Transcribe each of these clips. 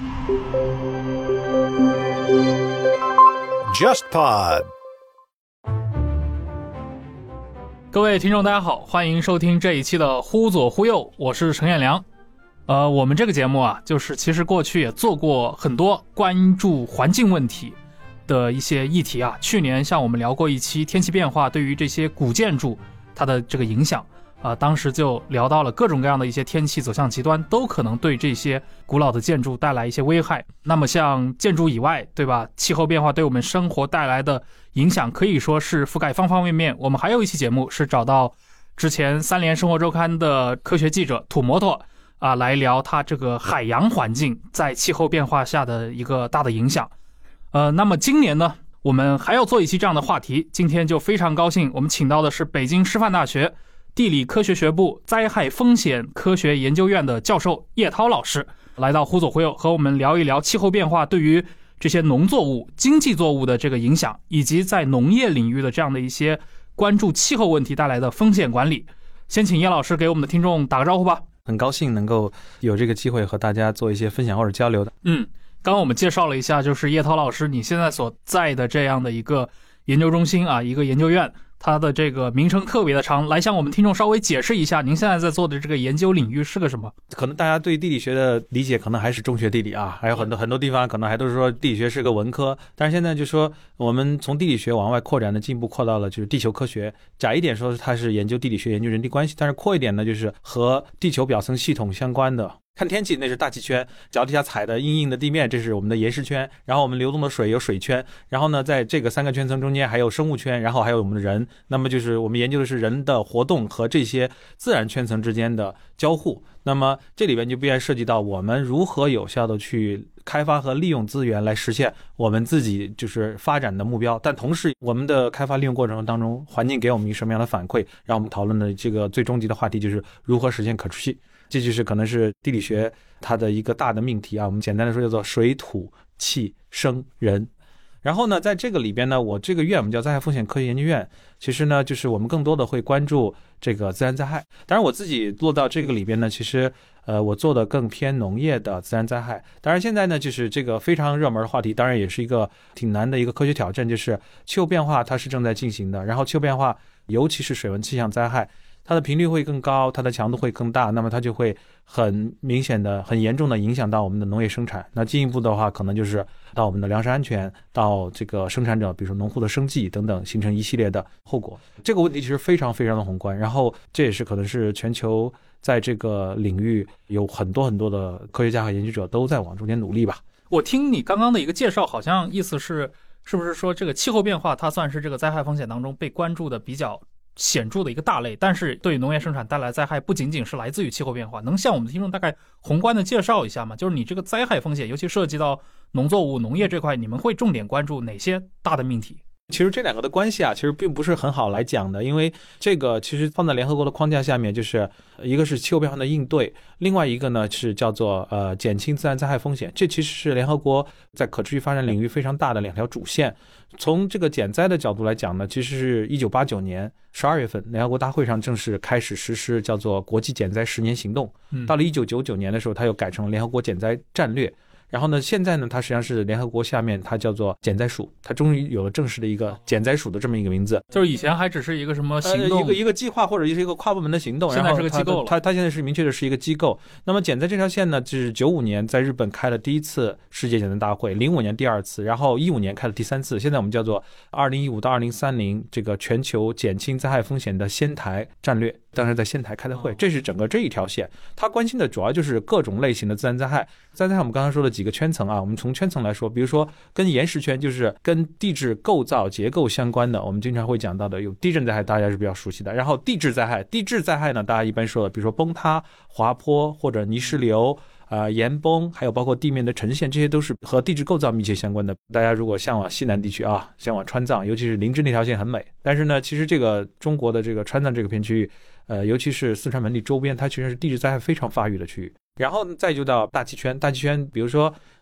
JustPod。 各位听众大家好，欢迎收听这一期的忽左忽右，我是陈彦良。我们这个节目啊，就是其实过去也做过很多关注环境问题的一些议题啊。去年像我们聊过一期天气变化对于这些古建筑它的这个影响当时就聊到了各种各样的一些天气走向极端都可能对这些古老的建筑带来一些危害。那么像建筑以外，对吧，气候变化对我们生活带来的影响可以说是覆盖方方面面。我们还有一期节目是找到之前三联生活周刊的科学记者土摩托来聊他这个海洋环境在气候变化下的一个大的影响。那么今年呢，我们还要做一期这样的话题。今天就非常高兴，我们请到的是北京师范大学地理科学学部灾害风险科学研究院的教授叶涛老师，来到忽左忽右和我们聊一聊气候变化对于这些农作物、经济作物的这个影响，以及在农业领域的这样的一些关注气候问题带来的风险管理。先请叶老师给我们的听众打个招呼吧。 很高兴能够有这个机会和大家做一些分享或者交流的。 刚刚我们介绍了一下，就是叶涛老师你现在所在的这样的一个研究中心一个研究院，它的这个名称特别的长，来向我们听众稍微解释一下您现在在做的这个研究领域是个什么。 可能大家对地理学的理解可能还是中学地理还有很多地方可能还都是说地理学是个文科，但是现在就说我们从地理学往外扩展的进一步扩到了就是地球科学。窄一点说它是研究地理学、研究人地关系，但是扩一点呢，就是和地球表层系统相关的。看天气那是大气圈，脚底下踩的硬硬的地面，这是我们的岩石圈，然后我们流动的水有水圈，然后呢在这个三个圈层中间还有生物圈，然后还有我们的人。那么就是我们研究的是人的活动和这些自然圈层之间的交互。那么这里边就必然涉及到我们如何有效的去开发和利用资源来实现我们自己就是发展的目标，但同时我们的开发利用过程当中环境给我们一个什么样的反馈，让我们讨论的这个最终极的话题就是如何实现可持续。这就是可能是地理学它的一个大的命题我们简单的说叫做水土气生人。然后呢在这个里边呢，我这个院我们叫灾害风险科学研究院，其实呢就是我们更多的会关注这个自然灾害。当然我自己落到这个里边呢，其实我做的更偏农业的自然灾害。当然现在呢就是这个非常热门的话题，当然也是一个挺难的一个科学挑战，就是气候变化它是正在进行的，然后气候变化尤其是水文气象灾害它的频率会更高，它的强度会更大，那么它就会很明显的很严重的影响到我们的农业生产。那进一步的话可能就是到我们的粮食安全，到这个生产者比如说农户的生计等等，形成一系列的后果。这个问题其实非常非常的宏观，然后这也是可能是全球在这个领域有很多的科学家和研究者都在往中间努力吧。 我听你刚刚的一个介绍，好像意思是不是说这个气候变化它算是这个灾害风险当中被关注的比较显著的一个大类，但是对农业生产带来灾害不仅仅是来自于气候变化。能向我们的听众大概宏观的介绍一下吗？就是你这个灾害风险尤其涉及到农作物农业这块，你们会重点关注哪些大的命题？ 其实这两个的关系其实并不是很好来讲的，因为这个其实放在联合国的框架下面，就是一个是气候变化的应对，另外一个呢是叫做减轻自然灾害风险。这其实是联合国在可持续发展领域非常大的两条主线。从这个减灾的角度来讲呢，其实是1989年12月份联合国大会上正式开始实施叫做国际减灾10年行动。到了1999年的时候，它又改成联合国减灾战略。然后呢现在呢它实际上是联合国下面它叫做减灾署，它终于有了正式的一个减灾署的这么一个名字。 就是以前还只是一个什么行动一个计划或者是一个跨部门的行动， 现在是个机构了。 它现在是明确的是一个机构。那么减灾这条线呢就是95年在日本开了第一次世界减灾大会，05年第二次，然后15年开了第三次，现在我们叫做2015到2030这个全球减轻灾害风险的仙台战略，当时在仙台开的会。这是整个这一条线，它关心的主要就是各种类型的自然灾害。自然灾害我们刚刚说的几个圈层我们从圈层来说，比如说跟岩石圈就是跟地质构造结构相关的，我们经常会讲到的有地震灾害，大家是比较熟悉的。然后地质灾害呢大家一般说的比如说崩塌、滑坡或者泥石流岩崩，还有包括地面的呈现，这些都是和地质构造密切相关的。大家如果向往西南地区向往川藏，尤其是林芝那条线很美，但是呢其实这个中国的这个川藏这个片区域尤其是四川盆地周边，它其实是地质灾害非常发育的区域。然后再就到大气圈，比如说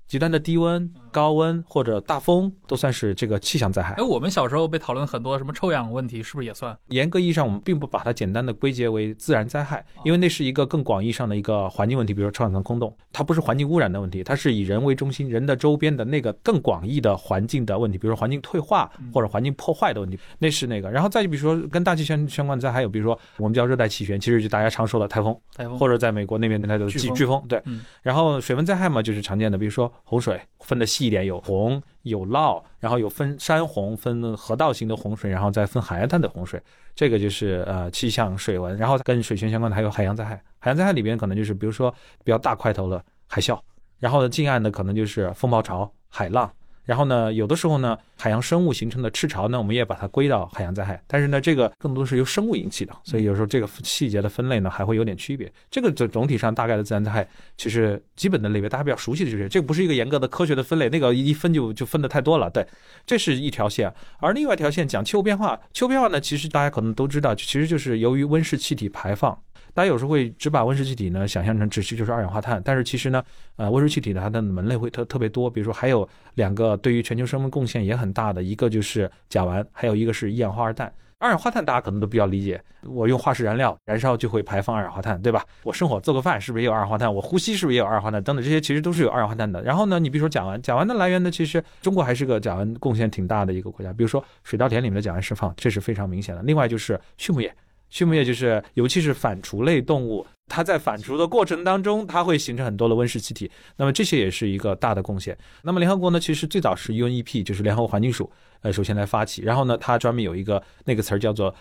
极端的低温、高温或者大风都算是这个气象灾害。 我们小时候被讨论很多什么臭氧问题，是不是也算？ 严格意义上我们并不把它简单的归结为自然灾害，因为那是一个更广义上的一个环境问题，比如说臭氧层空洞，它不是环境污染的问题，它是以人为中心，人的周边的那个更广义的环境的问题，比如说环境退化或者环境破坏的问题，那是那个。然后再比如说跟大气相关的灾害有比如说我们叫热带气旋，其实就大家常说的台风，或者在美国那边它的飓风，对。然后水文灾害嘛，就是常见的，比如说洪水，分的细一点，有洪有涝，然后有分山洪，分河道型的洪水，然后再分海岸滩的洪水，这个就是气象水文。然后跟水权相关的还有海洋灾害，海洋灾害里边可能就是比如说比较大块头的海啸，然后近岸的可能就是风暴潮、海浪。然后呢，有的时候呢，海洋生物形成的赤潮呢，我们也把它归到海洋灾害，但是呢，这个更多是由生物引起的，所以有时候这个细节的分类呢，还会有点区别。这个总体上大概的自然灾害，其实基本的类别大家比较熟悉的就是这个不是一个严格的科学的分类，那个一分就分的太多了。对，这是一条线。而另外一条线讲气候变化，气候变化呢，其实大家可能都知道，其实就是由于温室气体排放。大家有时候会只把温室气体呢想象成只是就是二氧化碳，但是其实呢，温室气体呢它的门类会特别多，比如说还有2个对于全球生物贡献也很大的，一个就是甲烷，还有一个是一氧化二氮。二氧化碳大家可能都比较理解，我用化石燃料燃烧就会排放二氧化碳，对吧？我生火做个饭是不是也有二氧化碳？我呼吸是不是也有二氧化碳？等等，这些其实都是有二氧化碳的。然后呢，你比如说甲烷，甲烷的来源呢，其实中国还是个甲烷贡献挺大的一个国家，比如说水稻田里面的甲烷释放，这是非常明显的。另外就是畜牧业。畜牧业就是尤其是反刍类动物，它在反刍的过程当中，它会形成很多的温室气体，那么这些也是一个大的贡献。那么联合国呢，其实最早是 UNEP， 就是联合国环境署首先来发起，然后呢它专门有一个那个词儿叫做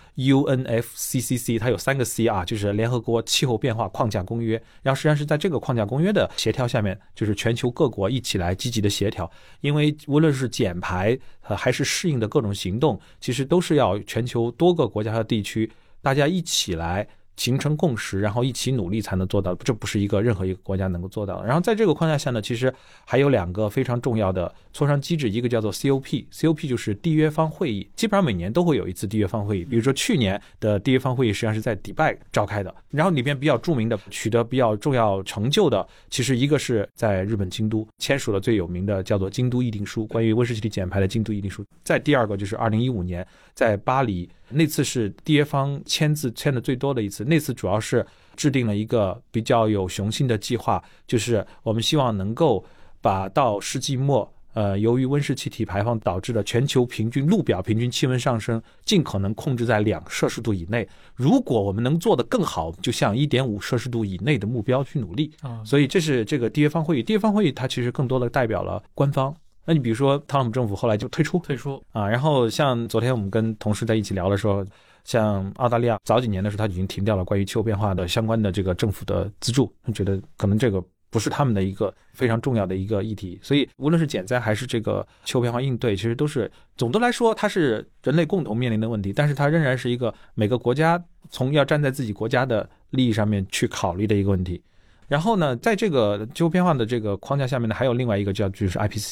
UNFCCC， 它有3个 C 啊，就是联合国气候变化框架公约。然后实际上是在这个框架公约的协调下面，就是全球各国一起来积极的协调，因为无论是减排还是适应的各种行动，其实都是要全球多个国家和地区大家一起来形成共识，然后一起努力才能做到，这不是任何一个国家能够做到的。然后在这个框架下呢，其实还有2个非常重要的磋商机制，一个叫做 COP 就是缔约方会议，基本上每年都会有一次缔约方会议，比如说去年的缔约方会议实际上是在迪拜召开的，然后里边比较著名的取得比较重要成就的，其实一个是在日本京都签署了最有名的叫做京都议定书，关于温室气体减排的京都议定书。再第2个就是2015年在巴黎，那次是缔约方签字签的最多的一次，那次主要是制定了一个比较有雄心的计划，就是我们希望能够把到世纪末由于温室气体排放导致的全球陆表平均气温上升尽可能控制在2摄氏度以内，如果我们能做得更好，就向 1.5 摄氏度以内的目标去努力。所以这是这个缔约方会议。缔约方会议它其实更多的代表了官方，那你比如说特朗普政府后来就退出啊，然后像昨天我们跟同事在一起聊的时候，像澳大利亚早几年的时候他已经停掉了关于气候变化的相关的这个政府的资助，觉得可能这个不是他们的一个非常重要的一个议题。所以无论是减灾还是这个气候变化应对，其实都是总的来说它是人类共同面临的问题，但是它仍然是一个每个国家要站在自己国家的利益上面去考虑的一个问题。然后呢，在这个气候变化的这个框架下面呢，还有另外一个就是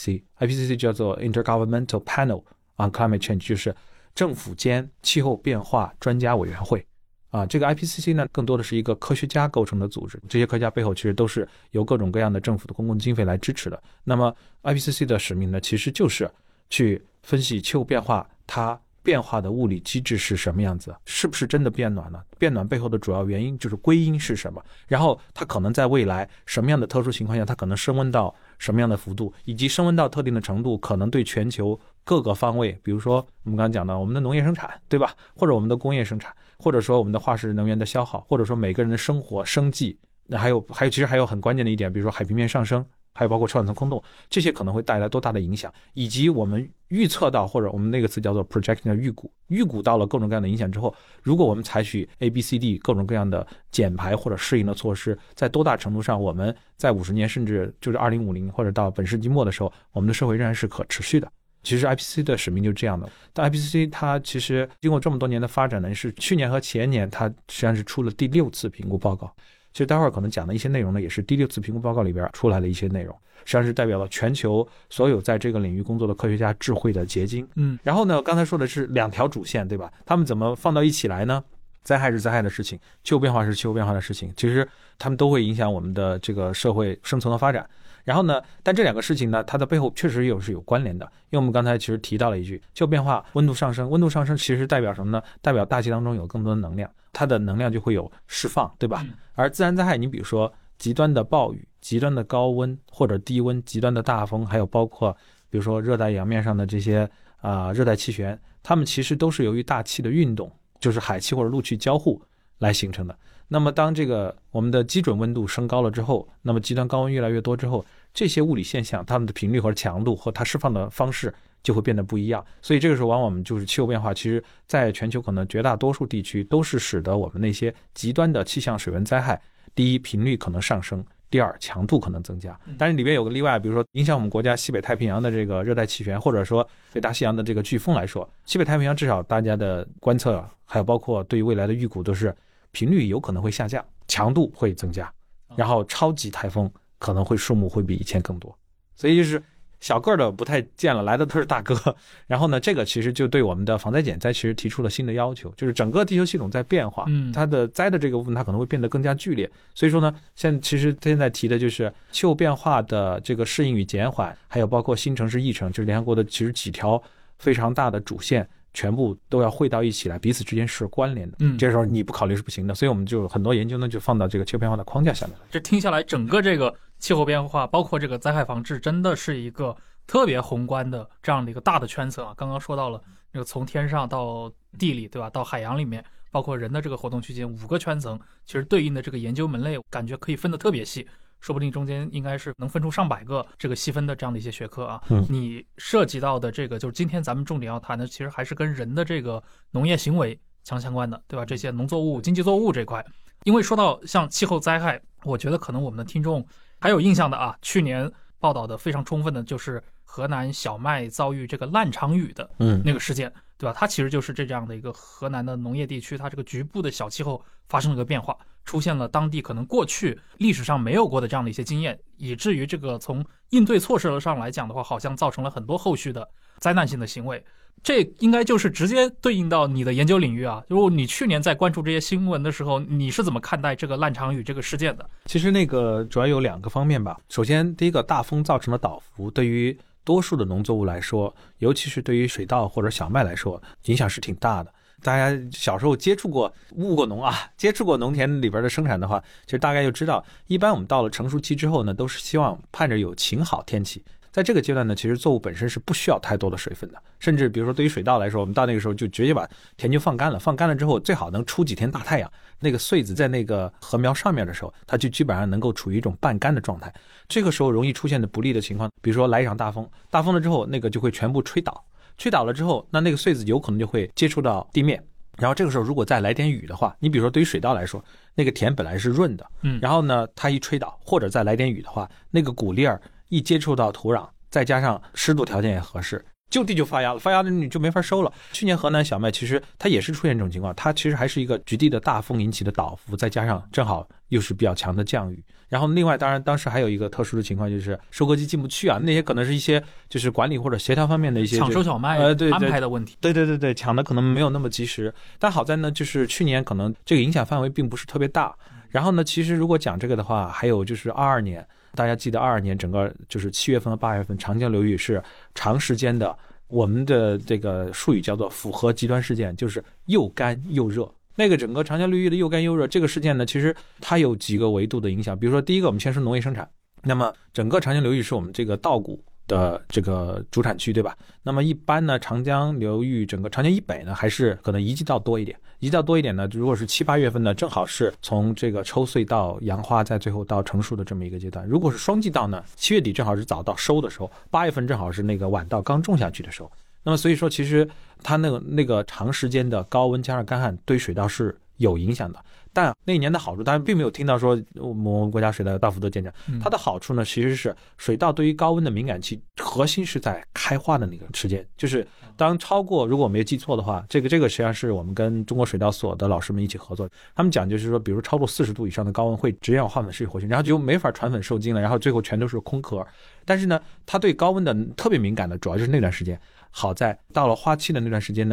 IPCC 叫做 Intergovernmental Panel on Climate Change， 就是政府间气候变化专家委员会啊。这个 IPCC 呢，更多的是一个科学家构成的组织，这些科学家背后其实都是由各种各样的政府的公共经费来支持的。那么 IPCC 的使命呢，其实就是去分析气候变化它变化的物理机制是什么样子，是不是真的变暖了？变暖背后的主要原因就是归因是什么？然后它可能在未来什么样的特殊情况下，它可能升温到什么样的幅度，以及升温到特定的程度，可能对全球各个方位，比如说我们刚刚讲到我们的农业生产，对吧？或者我们的工业生产，或者说我们的化石能源的消耗，或者说每个人的生活生计，那还有其实还有很关键的一点，比如说海平面上升，还有包括臭氧层空洞，这些可能会带来多大的影响，以及我们预测到，或者我们那个词叫做 projecting 的预估到了各种各样的影响之后，如果我们采取 ABCD 各种各样的减排或者适应的措施，在多大程度上我们在50年甚至就是2050或者到本世纪末的时候，我们的社会仍然是可持续的。其实 IPCC 的使命就是这样的。但 IPCC 它其实经过这么多年的发展呢，是去年和前年它实际上是出了第6次评估报告。其实待会儿可能讲的一些内容呢，也是第6次评估报告里边出来的一些内容，实际上是代表了全球所有在这个领域工作的科学家智慧的结晶。然后呢，刚才说的是2条主线，对吧？他们怎么放到一起来呢？灾害是灾害的事情，气候变化是气候变化的事情，其实他们都会影响我们的这个社会生存和发展。 然后呢，但这两个事情呢，它的背后确实是有关联的，因为我们刚才其实提到了一句，气候变化，温度上升，温度上升其实代表什么呢？代表大气当中有更多的能量，它的能量就会有释放，对吧？而自然灾害，你比如说极端的暴雨、极端的高温或者低温、极端的大风，还有包括比如说热带洋面上的这些热带气旋，它们其实都是由于大气的运动，就是海气或者陆气交互来形成的。那么当这个我们的基准温度升高了之后，那么极端高温越来越多之后，这些物理现象它们的频率和强度和它释放的方式就会变得不一样。所以这个时候往往我们就是气候变化，其实在全球可能绝大多数地区都是使得我们那些极端的气象水文灾害，第一频率可能上升，第二强度可能增加。但是里边有个例外，比如说影响我们国家西北太平洋的这个热带气旋，或者说北大西洋的这个飓风来说，西北太平洋至少大家的观测还有包括对于未来的预估都是频率有可能会下降，强度会增加，然后超级台风可能会数目会比以前更多。所以就是小个的不太见了，来的都是大哥。然后呢，这个其实就对我们的防灾减灾其实提出了新的要求，就是整个地球系统在变化，它的灾的这个部分它可能会变得更加剧烈。所以说呢，现在提的就是气候变化的这个适应与减缓，还有包括新城市议程，就是联合国的其实几条非常大的主线，全部都要汇到一起来，彼此之间是关联的。这时候你不考虑是不行的，所以我们就很多研究呢就放到这个气候变化的框架下面。 这听下来，整个这个气候变化，包括这个灾害防治，真的是一个特别宏观的这样的一个大的圈层啊。刚刚说到了这个从天上到地里，对吧？到海洋里面，包括人的这个活动区间，5个圈层，其实对应的这个研究门类，感觉可以分得特别细。说不定中间应该是能分出上百个这个细分的这样的一些学科啊。你涉及到的这个就是今天咱们重点要谈的，其实还是跟人的这个农业行为相关的，对吧？这些农作物、经济作物这块，因为说到像气候灾害，我觉得可能我们的听众还有印象的啊，去年报道的非常充分的就是河南小麦遭遇这个烂场雨的那个事件，对吧？它其实就是这样的一个河南的农业地区，它这个局部的小气候发生了一个变化，出现了当地可能过去历史上没有过的这样的一些经验，以至于这个从应对措施上来讲的话，好像造成了很多后续的灾难性的行为。这应该就是直接对应到你的研究领域啊。如果你去年在关注这些新闻的时候，你是怎么看待这个烂场雨这个事件的？ 其实那个主要有2个方面吧。首先，第一个，大风造成的倒伏对于多数的农作物来说，尤其是对于水稻或者小麦来说，影响是挺大的。大家小时候接触过务过农啊，接触过农田里边的生产的话，其实大概就知道，一般我们到了成熟期之后呢，都是希望盼着有晴好天气。在这个阶段呢，其实作物本身是不需要太多的水分的，甚至比如说对于水稻来说，我们到那个时候就直接把田就放干了，放干了之后最好能出几天大太阳，那个穗子在那个禾苗上面的时候，它就基本上能够处于一种半干的状态。这个时候容易出现的不利的情况，比如说来一场大风，大风了之后那个就会全部吹倒，吹倒了之后，那个穗子有可能就会接触到地面。然后这个时候如果再来点雨的话，你比如说对于水稻来说，那个田本来是润的，然后呢它一吹倒或者再来点雨的话，那个谷粒儿一接触到土壤，再加上湿度条件也合适，就地就发芽了，发芽了你就没法收了。去年河南小麦其实它也是出现这种情况，它其实还是一个局地的大风引起的倒伏，再加上正好又是比较强的降雨。然后另外当然当时还有一个特殊的情况，就是收割机进不去啊，那些可能是一些就是管理或者协调方面的一些抢收小麦安排的问题。 对，抢的可能没有那么及时。但好在呢，就是去年可能这个影响范围并不是特别大。然后呢，其实如果讲这个的话，还有就是22年，大家记得22年整个就是7月份和8月份，长江流域是长时间的，我们的这个术语叫做复合极端事件，就是又干又热。那个整个长江流域的又干又热这个事件呢，其实它有几个维度的影响。比如说第一个，我们先说农业生产，那么整个长江流域是我们这个稻谷的这个主产区，对吧？那么一般呢，长江流域整个长江以北呢，还是可能一季稻多一点。一季稻多一点呢，如果是7、8月份呢，正好是从这个抽穗到扬花，再最后到成熟的这么一个阶段。如果是双季稻呢，7月底正好是早到收的时候，8月份正好是那个晚稻刚种下去的时候。那么所以说，其实它那个长时间的高温加上干旱对水稻是有影响的。但那一年的好处，当然并没有听到说我们国家水稻大幅度减产。它的好处呢，其实是水稻对于高温的敏感期，核心是在开花的那个时间，就是当超过，如果我没有记错的话，这个实际上是我们跟中国水稻所的老师们一起合作，他们讲就是说，比如超过40度以上的高温会直接让花粉失去活性，然后就没法传粉受精了，然后最后全都是空壳。但是呢，它对高温的特别敏感的，主要就是那段时间。好在到了花期的那段时间呢，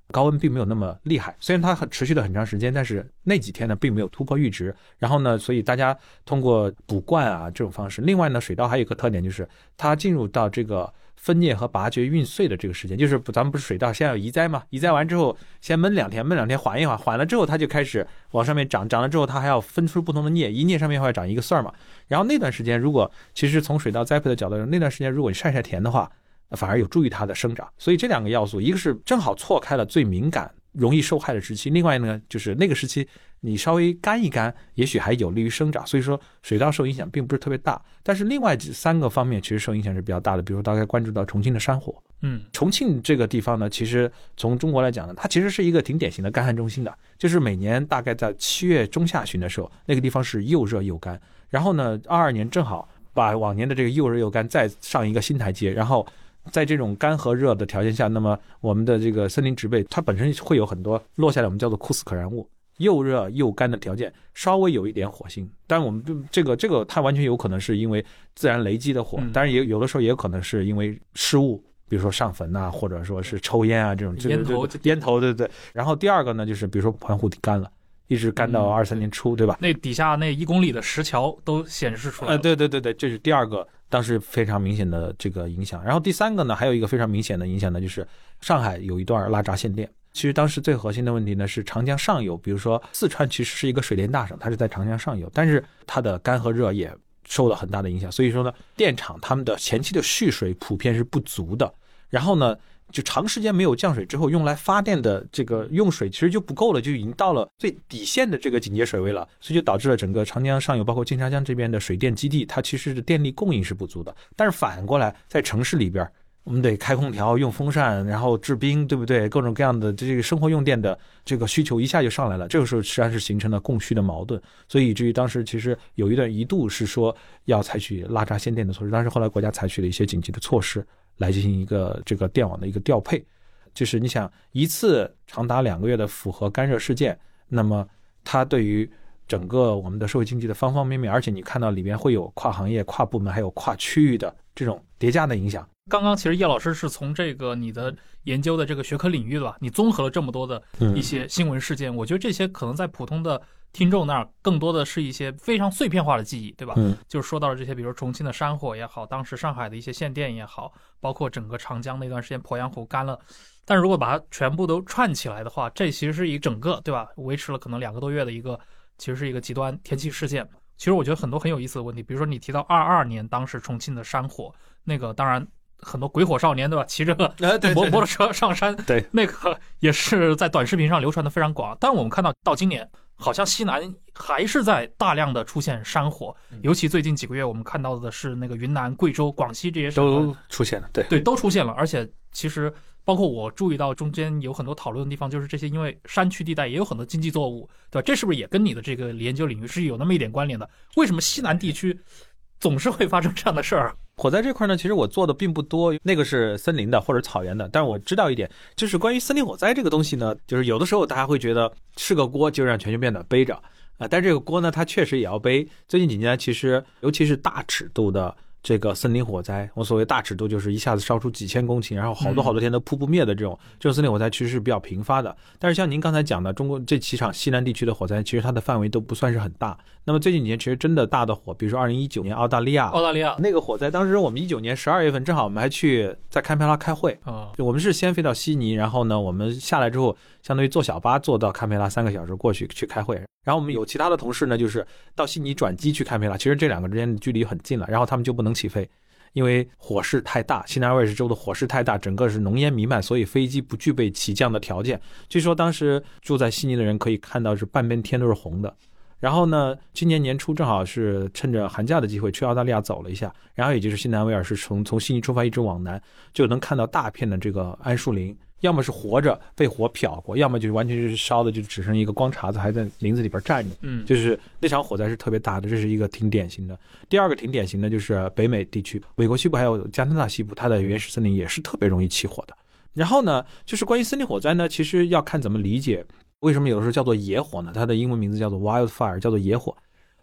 高温并没有那么厉害，虽然它持续了很长时间，但是那几天呢并没有突破阈值。然后呢，所以大家通过补灌啊这种方式。另外呢，水稻还有一个特点，就是它进入到这个分蘖和拔掘运穗的这个时间，就是咱们不是水稻现在有移栽嘛，移栽完之后先焖2天，焖2天缓一缓，缓了之后它就开始往上面长，长了之后它还要分出不同的蘖，一蘖上面会长一个穗儿嘛。然后那段时间如果其实从水稻栽培的角度，那段时间如果你晒田的话，反而有助于它的生长。所以这2个要素，一个是正好错开了最敏感容易受害的时期，另外呢就是那个时期你稍微干一干也许还有利于生长，所以说水稻受影响并不是特别大。但是另外3个方面其实受影响是比较大的，比如大概关注到重庆的山火。重庆这个地方呢，其实从中国来讲呢，它其实是一个挺典型的干旱中心的，就是每年大概在7月中下旬的时候，那个地方是又热又干。然后呢22年正好把往年的这个又热又干再上一个新台阶，然后在这种干和热的条件下，那么我们的这个森林植被它本身会有很多落下来我们叫做枯死可燃物，又热又干的条件稍微有一点火星，但我们这个它完全有可能是因为自然雷击的火，当然也有的时候也有可能是因为失误，比如说上坟啊，或者说是抽烟啊这种烟头，对对。然后第二个呢，就是比如说盘湖干了，一直干到23年初，对吧？ 那底下那1公里的石桥都显示出来了。 对，这是第二个当时非常明显的这个影响。然后第3个呢，还有一个非常明显的影响呢，就是上海有一段拉闸限电。其实当时最核心的问题呢是长江上游，比如说四川其实是一个水电大省，它是在长江上游，但是它的干和热也受了很大的影响。所以说呢，电厂他们的前期的蓄水普遍是不足的，然后呢就长时间没有降水之后，用来发电的这个用水其实就不够了，就已经到了最底线的这个警戒水位了，所以就导致了整个长江上游包括金沙江这边的水电基地，它其实的电力供应是不足的。但是反过来在城市里边，我们得开空调、用风扇，然后制冰，对不对？各种各样的这个生活用电的这个需求一下就上来了，这个时候实际上是形成了供需的矛盾，所以以至于当时其实有一度是说要采取拉闸限电的措施，但是后来国家采取了一些紧急的措施来进行一个这个电网的一个调配。就是你想一次长达2个月的符合干热事件，那么它对于整个我们的社会经济的方方面面，而且你看到里边会有跨行业、跨部门还有跨区域的这种叠加的影响。 刚刚其实叶老师是从这个你的研究的这个学科领域吧，你综合了这么多的一些新闻事件，我觉得这些可能在普通的听众那儿更多的是一些非常碎片化的记忆，对吧？就是说到了这些，比如重庆的山火也好，当时上海的一些限电也好，包括整个长江那段时间鄱阳湖干了，但是如果把它全部都串起来的话，这其实是一整个，对吧？维持了可能2个多月的一个，其实是一个极端天气事件。其实我觉得很多很有意思的问题，比如说你提到22年当时重庆的山火，那个当然很多鬼火少年，对吧？骑着摩托车上山， 对， 那个也是在短视频上流传的非常广。但是我们看到今年，好像西南还是在大量的出现山火，尤其最近几个月，我们看到的是那个云南、贵州、广西这些省都出现了，对， 都出现了。而且其实包括我注意到中间有很多讨论的地方，就是这些因为山区地带也有很多经济作物，对吧？这是不是也跟你的这个研究领域是有那么一点关联的？为什么西南地区总是会发生这样的事儿？ 火灾这块呢，其实我做的并不多，那个是森林的或者草原的。但是我知道一点，就是关于森林火灾这个东西呢，就是有的时候大家会觉得是个锅就让全球变得背着但这个锅呢，它确实也要背。最近几年，其实尤其是大尺度的这个森林火灾，我所谓大尺度就是一下子烧出几千公顷，然后好多天都扑不灭的这种森林火灾，其实是比较频发的。但是像您刚才讲的，中国这几场西南地区的火灾，其实它的范围都不算是很大。那么最近几年其实真的大的火，比如说2019年澳大利亚那个火灾，当时我们19年12月份正好我们还去在堪培拉开会就我们是先飞到悉尼，然后呢我们下来之后相当于坐小巴坐到堪培拉3个小时过去开会，然后我们有其他的同事呢就是到悉尼转机去堪培拉，其实这2个之间的距离很近了，然后他们就不能起飞，因为火势太大，西南威尔士州的火势太大，整个是浓烟弥漫，所以飞机不具备起降的条件。据说当时住在悉尼的人可以看到是半边天都是红的。然后呢，今年年初正好是趁着寒假的机会去澳大利亚走了一下，然后也就是西南威尔士从悉尼出发一直往南，就能看到大片的这个桉树林，要么是活着被火燎过，要么就完全是烧的就只剩一个光碴子还在林子里边站着。就是那场火灾是特别大的，这是一个挺典型的。第二个挺典型的就是北美地区，美国西部还有加拿大西部，它的原始森林也是特别容易起火的。然后呢，就是关于森林火灾呢，其实要看怎么理解。为什么有的时候叫做野火呢？它的英文名字叫做 wildfire， 叫做野火。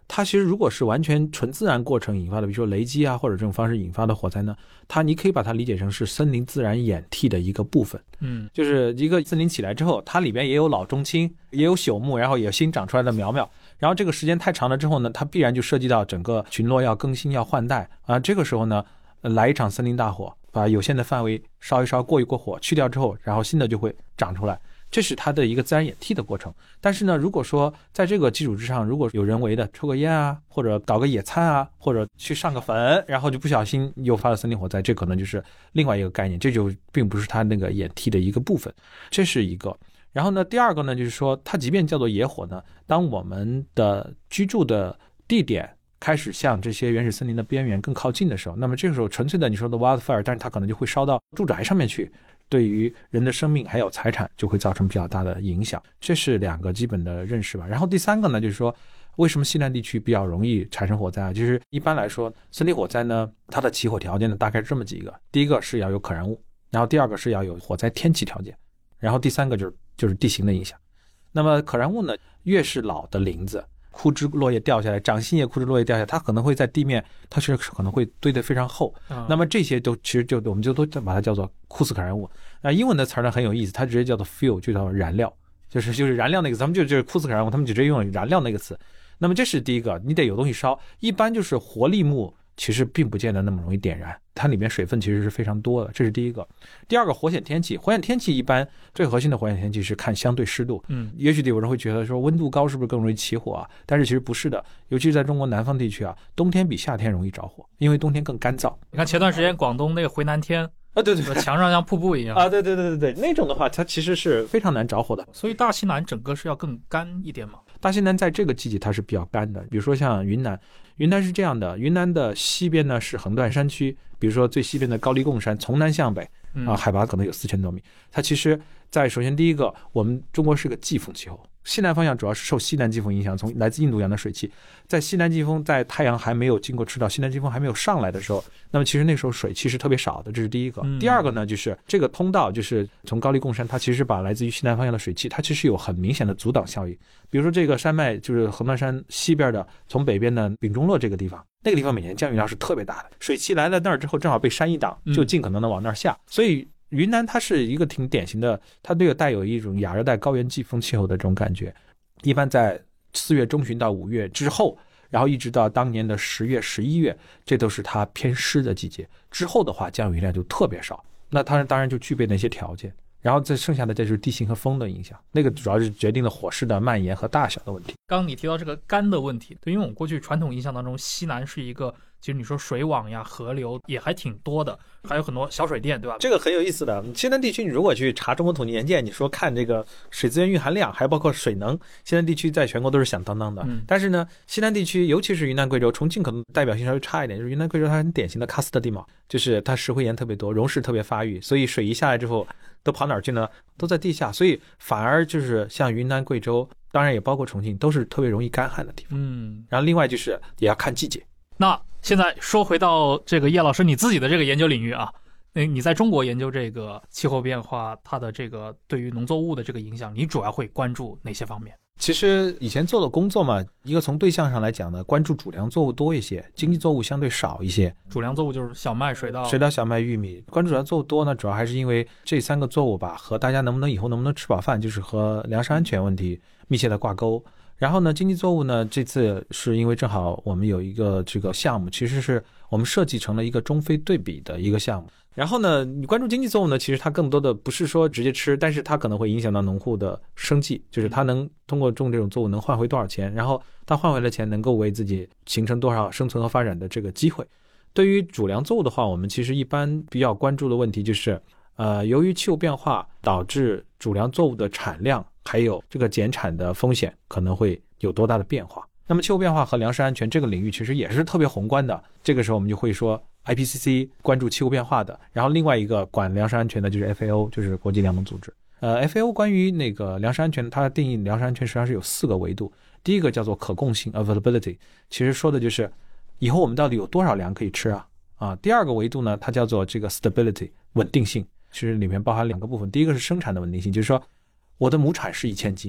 它其实如果是完全纯自然过程引发的，比如说雷击啊或者这种方式引发的火灾呢，你可以把它理解成是森林自然演替的一个部分。就是一个森林起来之后，它里边也有老中青，也有朽木，然后也有新长出来的苗苗，然后这个时间太长了之后呢，它必然就涉及到整个群落要更新要换代啊。这个时候呢，来一场森林大火，把有限的范围烧一烧过一过火去掉之后，然后新的就会长出来，这是它的一个自然演替的过程。但是呢，如果说在这个基础之上，如果有人为的抽个烟啊，或者搞个野餐啊，或者去上个坟，然后就不小心诱发了森林火灾，这可能就是另外一个概念，这就并不是它那个演替的一个部分，这是一个。然后呢，第二个呢，就是说它即便叫做野火呢，当我们的居住的地点开始向这些原始森林的边缘更靠近的时候，那么这个时候纯粹的你说的 wildfire， 但是它可能就会烧到住宅上面去，对于人的生命还有财产就会造成比较大的影响。这是两个基本的认识吧。然后第三个呢，就是说为什么西南地区比较容易产生火灾啊？就是一般来说森林火灾呢，它的起火条件呢大概是这么几个，第一个是要有可燃物，然后第二个是要有火灾天气条件，然后第三个就是地形的影响。那么可燃物呢，越是老的林子，枯枝落叶掉下来，长新叶枯枝落叶掉下来，它可能会在地面，它是可能会堆得非常厚。那么这些都其实我们就都把它叫做枯死可燃物。那英文的词呢很有意思，它直接叫做 fuel， 就叫燃料，就是燃料那个，咱们就是枯死可燃物，他们就直接用燃料那个词。那么这是第一个，你得有东西烧。一般就是活力木其实并不见得那么容易点燃，它里面水分其实是非常多的，这是第一个。第二个，火险天气一般最核心的火险天气是看相对湿度。也许有人会觉得说温度高是不是更容易起火啊？但是其实不是的，尤其是在中国南方地区啊，冬天比夏天容易着火，因为冬天更干燥。 你看前段时间广东那个回南天啊，对， 墙上像瀑布一样啊，对，那种的话它其实是非常难着火的。 所以大西南整个是要更干一点嘛？ 大西南在这个季节它是比较干的，比如说像云南是这样的，云南的西边呢是横断山区，比如说最西边的高黎贡山，从南向北海拔可能有4000多米。它其实在首先第一个，我们中国是个季风气候，西南方向主要是受西南季风影响，从来自印度洋的水汽，在西南季风在太阳还没有经过赤道，西南季风还没有上来的时候，那么其实那时候水汽是特别少的，这是第一个。第二个呢，就是这个通道，就是从高黎贡山，它其实把来自于西南方向的水汽，它其实有很明显的阻挡效应。比如说这个山脉就是横断山西边的，从北边的丙中洛这个地方，那个地方每年降雨量是特别大的，水汽来了那儿之后正好被山一挡，就尽可能的往那儿下。所以云南它是一个挺典型的，它这个带有一种亚热带高原季风气候的这种感觉，一般在4月中旬到5月之后，然后一直到当年的10月11月，这都是它偏湿的季节，之后的话降雨量就特别少，那它当然就具备那些条件。然后再剩下的这就是地形和风的影响，那个主要是决定了火势的蔓延和大小的问题。 刚刚你提到这个干的问题，对，因为我们过去传统印象当中，西南是一个，其实你说水网呀、河流也还挺多的，还有很多小水电，对吧？ 这个很有意思的。西南地区，你如果去查中国统计年鉴，你说看这个水资源蕴含量，还包括水能，西南地区在全国都是响当当的。但是呢，西南地区，尤其是云南、贵州、重庆，可能代表性稍微差一点。就是云南、贵州，它很典型的喀斯特地貌，就是它石灰岩特别多，溶蚀特别发育，所以水一下来之后，都跑哪儿去呢？都在地下，所以反而就是像云南、贵州，当然也包括重庆，都是特别容易干旱的地方。然后另外就是也要看季节。 那现在说回到这个叶老师你自己的这个研究领域啊，你在中国研究这个气候变化，它的这个对于农作物的这个影响，你主要会关注哪些方面？ 其实以前做的工作嘛，一个从对象上来讲呢，关注主粮作物多一些，经济作物相对少一些。 主粮作物就是小麦、水稻、 小麦、玉米。关注主粮作物多呢，主要还是因为这3个作物吧，和大家以后能不能吃饱饭，就是和粮食安全问题密切的挂钩。然后呢，经济作物呢，这次是因为正好我们有一个这个项目，其实是我们设计成了一个中非对比的一个项目。然后呢，你关注经济作物呢，其实它更多的不是说直接吃，但是它可能会影响到农户的生计，就是他能通过种这种作物能换回多少钱，然后他换回了钱能够为自己形成多少生存和发展的这个机会。对于主粮作物的话，我们其实一般比较关注的问题就是由于气候变化导致主粮作物的产量还有这个减产的风险可能会有多大的变化。那么气候变化和粮食安全这个领域其实也是特别宏观的，这个时候我们就会说 IPCC 关注气候变化的，然后另外一个管粮食安全的就是 FAO， 就是国际粮农组织。FAO 关于那个粮食安全，它定义粮食安全实际上是有4个维度。第一个叫做可供性 availability， 其实说的就是以后我们到底有多少粮可以吃啊。第二个维度呢，它叫做这个 stability 稳定性，其实里面包含2个部分。第一个是生产的稳定性，就是说我的亩产是1000斤，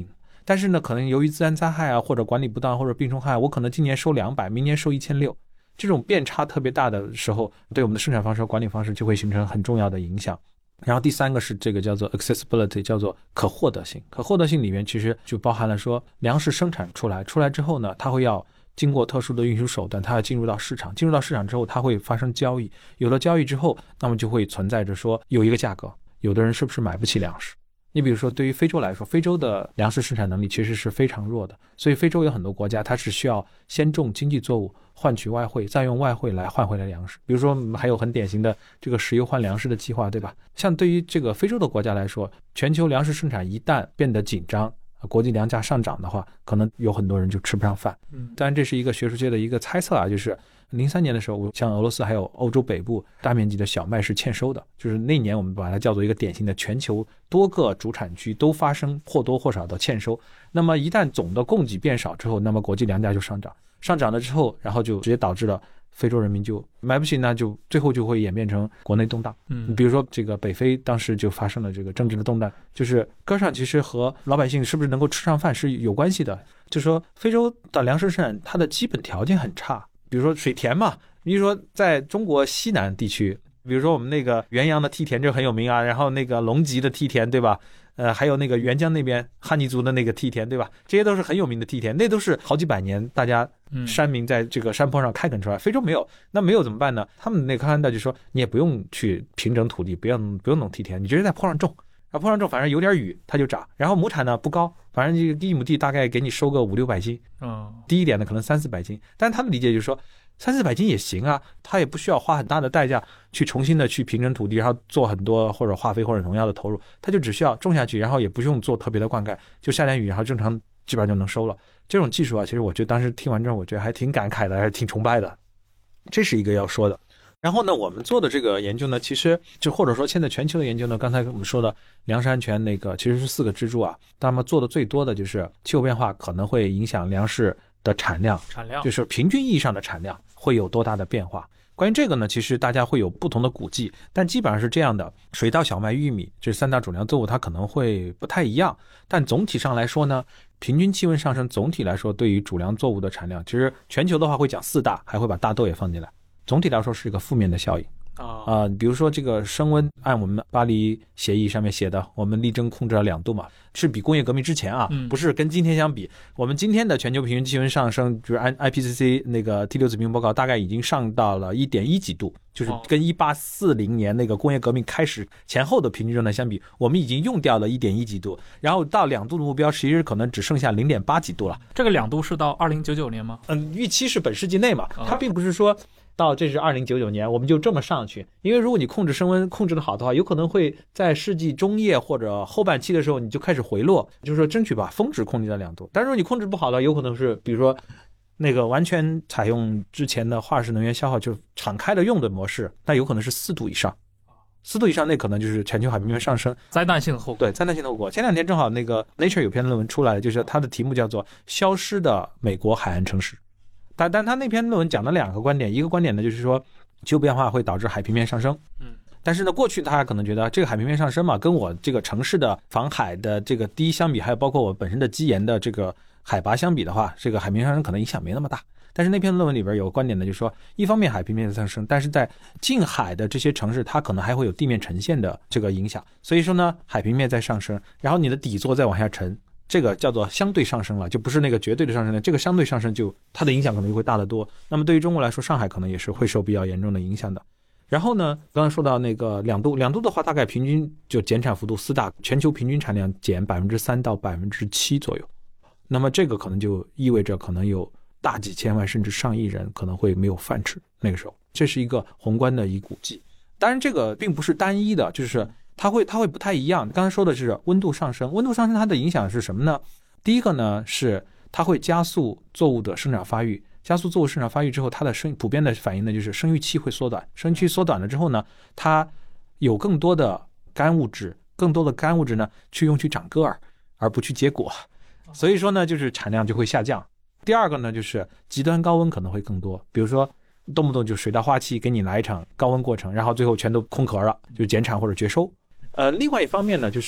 但是呢，可能由于自然灾害啊，或者管理不当，或者病虫害，我可能今年收200，明年收1600，这种变差特别大的时候，对我们的生产方式和管理方式就会形成很重要的影响。然后第3个是这个叫做 accessibility， 叫做可获得性。可获得性里面其实就包含了说，粮食生产出来之后呢，它会要经过特殊的运输手段，它要进入到市场，进入到市场之后，它会发生交易，有了交易之后，那么就会存在着说有一个价格，有的人是不是买不起粮食？你比如说对于非洲来说，非洲的粮食生产能力其实是非常弱的，所以非洲有很多国家它只需要先种经济作物换取外汇，再用外汇来换回来粮食。比如说还有很典型的这个石油换粮食的计划，对吧？像对于这个非洲的国家来说，全球粮食生产一旦变得紧张，国际粮价上涨的话，可能有很多人就吃不上饭。当然这是一个学术界的一个猜测啊，就是03年的时候，像俄罗斯还有欧洲北部大面积的小麦是欠收的，就是那年我们把它叫做一个典型的全球多个主产区都发生或多或少的欠收。那么一旦总的供给变少之后，那么国际粮价就上涨了之后，然后就直接导致了非洲人民就买不起，那就最后就会演变成国内动荡。比如说这个北非当时就发生了这个政治的动荡，就是根上其实和老百姓是不是能够吃上饭是有关系的。就是说非洲的粮食生产它的基本条件很差，比如说水田嘛，比如说在中国西南地区，比如说我们那个元阳的梯田就很有名啊，然后那个龙脊的梯田，对吧？还有那个沅江那边汉尼族的那个梯田，对吧？这些都是很有名的梯田，那都是好几百年大家山民在这个山坡上开垦出来。非洲没有，那没有怎么办呢？他们那个康就说，你也不用去平整土地，不用弄梯田，你直接在坡上种，然后坡上种，反正有点雨它就长，然后亩产呢不高，反正这个1亩地大概给你收个500-600斤，低一点的可能300-400斤。但他的理解就是说，300-400斤也行啊，他也不需要花很大的代价去重新的去平整土地，然后做很多或者化肥或者农药的投入，他就只需要种下去，然后也不用做特别的灌溉，就下点雨，然后正常基本上就能收了。这种技术啊，其实我觉得当时听完之后，我觉得还挺感慨的，还是挺崇拜的。这是一个要说的。然后呢，我们做的这个研究呢，其实就或者说现在全球的研究呢，刚才我们说的粮食安全那个其实是4个支柱啊。那么做的最多的就是气候变化可能会影响粮食的产量，就是平均意义上的产量会有多大的变化。关于这个呢，其实大家会有不同的估计，但基本上是这样的：水稻、小麦、玉米这3大主粮作物，它可能会不太一样，但总体上来说呢，平均气温上升，总体来说对于主粮作物的产量，其实全球的话会讲4大，还会把大豆也放进来，总体来说是一个负面的效应。比如说这个升温，按我们巴黎协议上面写的，我们力争控制了2度嘛，是比工业革命之前啊，不是跟今天相比。我们今天的全球平均气温上升，就是按 IPCC 那个第6次评估报告，大概已经上到了1.1几度，就是跟1840年那个工业革命开始前后的平均状态相比，我们已经用掉了1.1几度，然后到2度的目标，其实可能只剩下0.8几度了。 这个2度是到2099年吗？ 预期是本世纪内嘛，它并不是说到这是2099年我们就这么上去，因为如果你控制升温控制的好的话，有可能会在世纪中叶或者后半期的时候你就开始回落，就是说争取把峰值控制在2度。但是如果你控制不好的，有可能是比如说那个完全采用之前的化石能源消耗，就是敞开的用的模式，那有可能是4度以上，4度以上那可能就是全球海平面上升， 灾难性的后果。 对，灾难性的后果。前2天正好那个 Nature 有篇论文出来了，就是它的题目叫做消失的美国海岸城市。但他那篇论文讲了2个观点，一个观点呢就是说气候变化会导致海平面上升，但是呢过去大家可能觉得这个海平面上升嘛，跟我这个城市的防海的这个低相比，还有包括我本身的基岩的这个海拔相比的话，这个海平面上升可能影响没那么大。但是那篇论文里边有个观点呢，就是说一方面海平面上升，但是在近海的这些城市它可能还会有地面沉陷的这个影响，所以说呢海平面在上升，然后你的底座再往下沉，这个叫做相对上升了，就不是那个绝对的上升了，这个相对上升就它的影响可能就会大得多。那么对于中国来说，上海可能也是会受比较严重的影响的。然后呢，刚才说到那个2度的话，大概平均就减产幅度4大，全球平均产量减3%到7%左右。那么这个可能就意味着可能有大几千万甚至上亿人可能会没有饭吃，那个时候这是一个宏观的一估计。当然这个并不是单一的，就是它会不太一样。刚才说的是温度上升，温度上升它的影响是什么呢？第一个呢是它会加速作物的生长发育，加速作物生长发育之后，它的普遍的反应呢就是生育期会缩短，生育期缩短了之后呢，它有更多的干物质呢去用去长个儿，而不去结果，所以说呢就是产量就会下降。第二个呢就是极端高温可能会更多，比如说动不动就水稻花期给你来一场高温过程，然后最后全都空壳了，就减产或者绝收。另外一方面呢，就是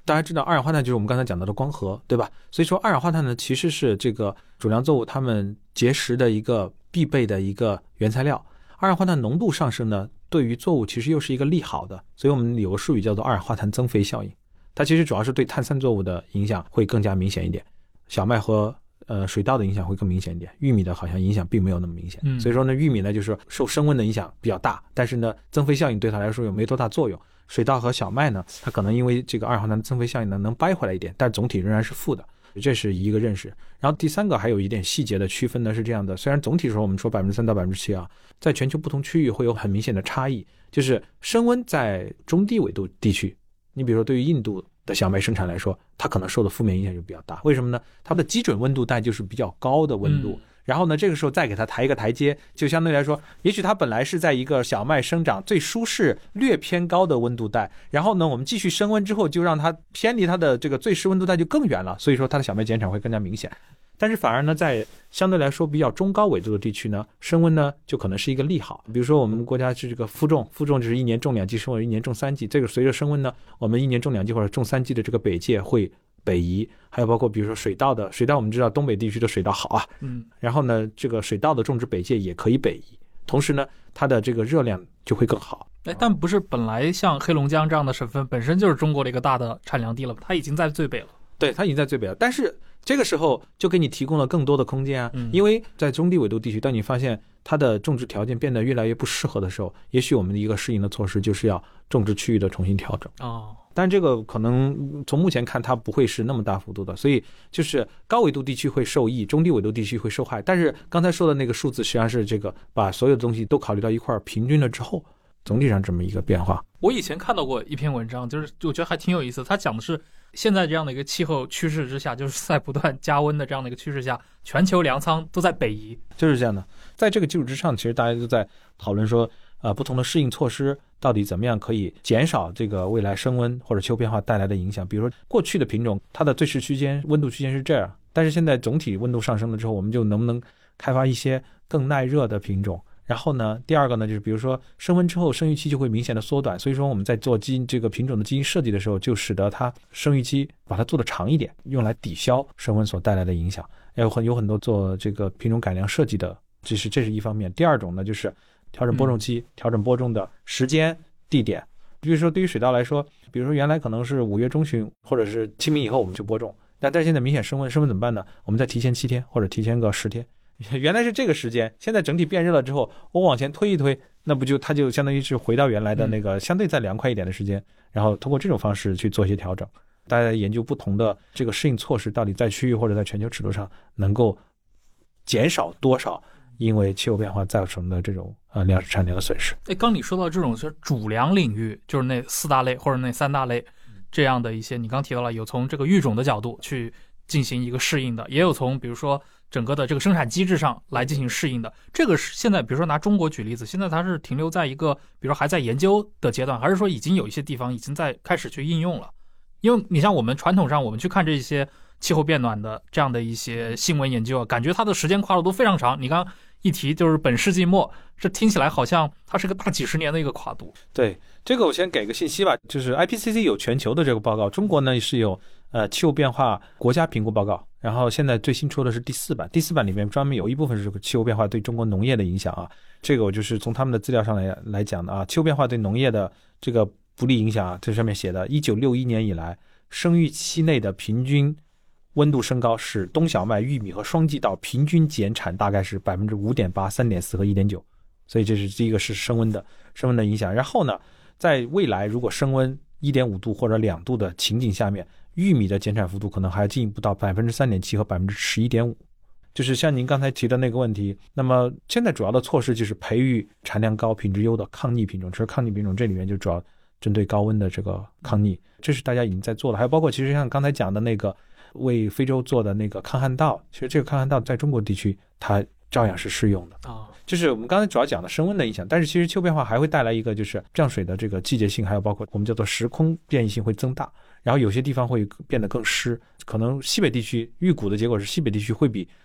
大家知道二氧化碳就是我们刚才讲到的光合，对吧？所以说二氧化碳呢，其实是这个主粮作物它们结实的一个必备的一个原材料。二氧化碳浓度上升呢，对于作物其实又是一个利好的，所以我们有个术语叫做二氧化碳增肥效应。它其实主要是对碳三作物的影响会更加明显一点，小麦和水稻的影响会更明显一点，玉米的好像影响并没有那么明显。所以说呢，玉米呢就是受升温的影响比较大，但是呢增肥效应对它来说又没多大作用。水稻和小麦呢，它可能因为这个二氧化碳增肥效应呢能掰回来一点，但总体仍然是负的，这是一个认识。然后第三个还有一点细节的区分呢是这样的，虽然总体说我们说3%到7%啊，在全球不同区域会有很明显的差异，就是升温在中低纬度地区，你比如说对于印度的小麦生产来说，它可能受的负面影响就比较大。为什么呢？它的基准温度带就是比较高的温度，然后呢这个时候再给它抬一个台阶，就相对来说也许它本来是在一个小麦生长最舒适略偏高的温度带，然后呢我们继续升温之后就让它偏离它的这个最适温度带就更远了，所以说它的小麦减产会更加明显。但是反而呢在相对来说比较中高纬度的地区呢，升温呢就可能是一个利好。比如说我们国家是这个负重就是一年种2季或者一年种3季，这个随着升温呢，我们一年种2季或者种3季的这个北界会北移。还有包括比如说水稻我们知道东北地区的水稻好啊，然后呢这个水稻的种植北界也可以北移，同时呢它的这个热量就会更好。 但不是本来像黑龙江这样的省份本身就是中国的一个大的产粮地了，它已经在最北了。 对，它已经在最北了，但是这个时候就给你提供了更多的空间啊，因为在中低纬度地区，当你发现它的种植条件变得越来越不适合的时候，也许我们的一个适应的措施就是要种植区域的重新调整。但这个可能从目前看它不会是那么大幅度的，所以就是高纬度地区会受益，中低纬度地区会受害。但是刚才说的那个数字实际上是这个把所有的东西都考虑到一块平均了之后，总体上这么一个变化。 我以前看到过一篇文章，就是我觉得还挺有意思，它讲的是现在这样的一个气候趋势之下，就是在不断加温的这样的一个趋势下，全球粮仓都在北移。 就是这样的，在这个基础之上，其实大家都在讨论说不同的适应措施到底怎么样可以减少这个未来升温或者气候变化带来的影响。比如说过去的品种它的最适区间温度区间是这样，但是现在总体温度上升了之后，我们就能不能开发一些更耐热的品种。然后呢，第二个呢，就是比如说升温之后生育期就会明显的缩短，所以说我们在做基因这个品种的基因设计的时候，就使得它生育期把它做得长一点，用来抵消升温所带来的影响。有很多做这个品种改良设计的，这是一方面。第二种呢，就是调整播种期，调整播种的时间地点。比如说对于水稻来说，比如说原来可能是5月中旬或者是清明以后我们就播种，但是现在明显升温怎么办呢？我们再提前7天或者提前个10天。原来是这个时间，现在整体变热了之后，我往前推一推，那不就它就相当于是回到原来的那个相对再凉快一点的时间，然后通过这种方式去做一些调整。大家研究不同的这个适应措施到底在区域或者在全球尺度上能够减少多少因为气候变化造成的这种粮食产量的损失。 刚你说到这种是主粮领域，就是那4大类或者那3大类这样的一些，你刚提到了有从这个育种的角度去进行一个适应的，也有从比如说整个的这个生产机制上来进行适应的。这个是现在比如说拿中国举例子，现在它是停留在一个比如说还在研究的阶段，还是说已经有一些地方已经在开始去应用了？因为你像我们传统上我们去看这些气候变暖的这样的一些新闻研究啊，感觉它的时间跨度都非常长。你刚一提就是本世纪末，这听起来好像它是个大几十年的一个跨度。 对，这个我先给个信息吧，就是 IPCC 有全球的这个报告，中国呢是有气候变化国家评估报告，然后现在最新出的是第4版，第4版里面专门有一部分是气候变化对中国农业的影响啊。这个我就是从他们的资料上来讲的啊，气候变化对农业的这个不利影响啊，这上面写的1961年以来生育期内的平均温度升高使冬小麦、玉米和双季稻平均减产大概是 5.8%、3.4% 和 1.9%， 所以这是第一个是升温的影响。然后呢，在未来如果升温 1.5 度或者2度的情景下面，玉米的减产幅度可能还进一步到 3.7% 和 11.5%。 就是像您刚才提的那个问题，那么现在主要的措施就是培育产量高、品质优的抗逆品种。其实抗逆品种这里面就主要针对高温的这个抗逆，这是大家已经在做的。还有包括其实像刚才讲的那个为非洲做的那个抗旱稻，其实这个抗旱稻在中国地区它照样是适用的啊。就是我们刚才主要讲的升温的影响，但是其实气候变化还会带来一个就是降水的这个季节性，还有包括我们叫做时空变异性会增大，然后有些地方会变得更湿，可能西北地区预估的结果是西北地区会比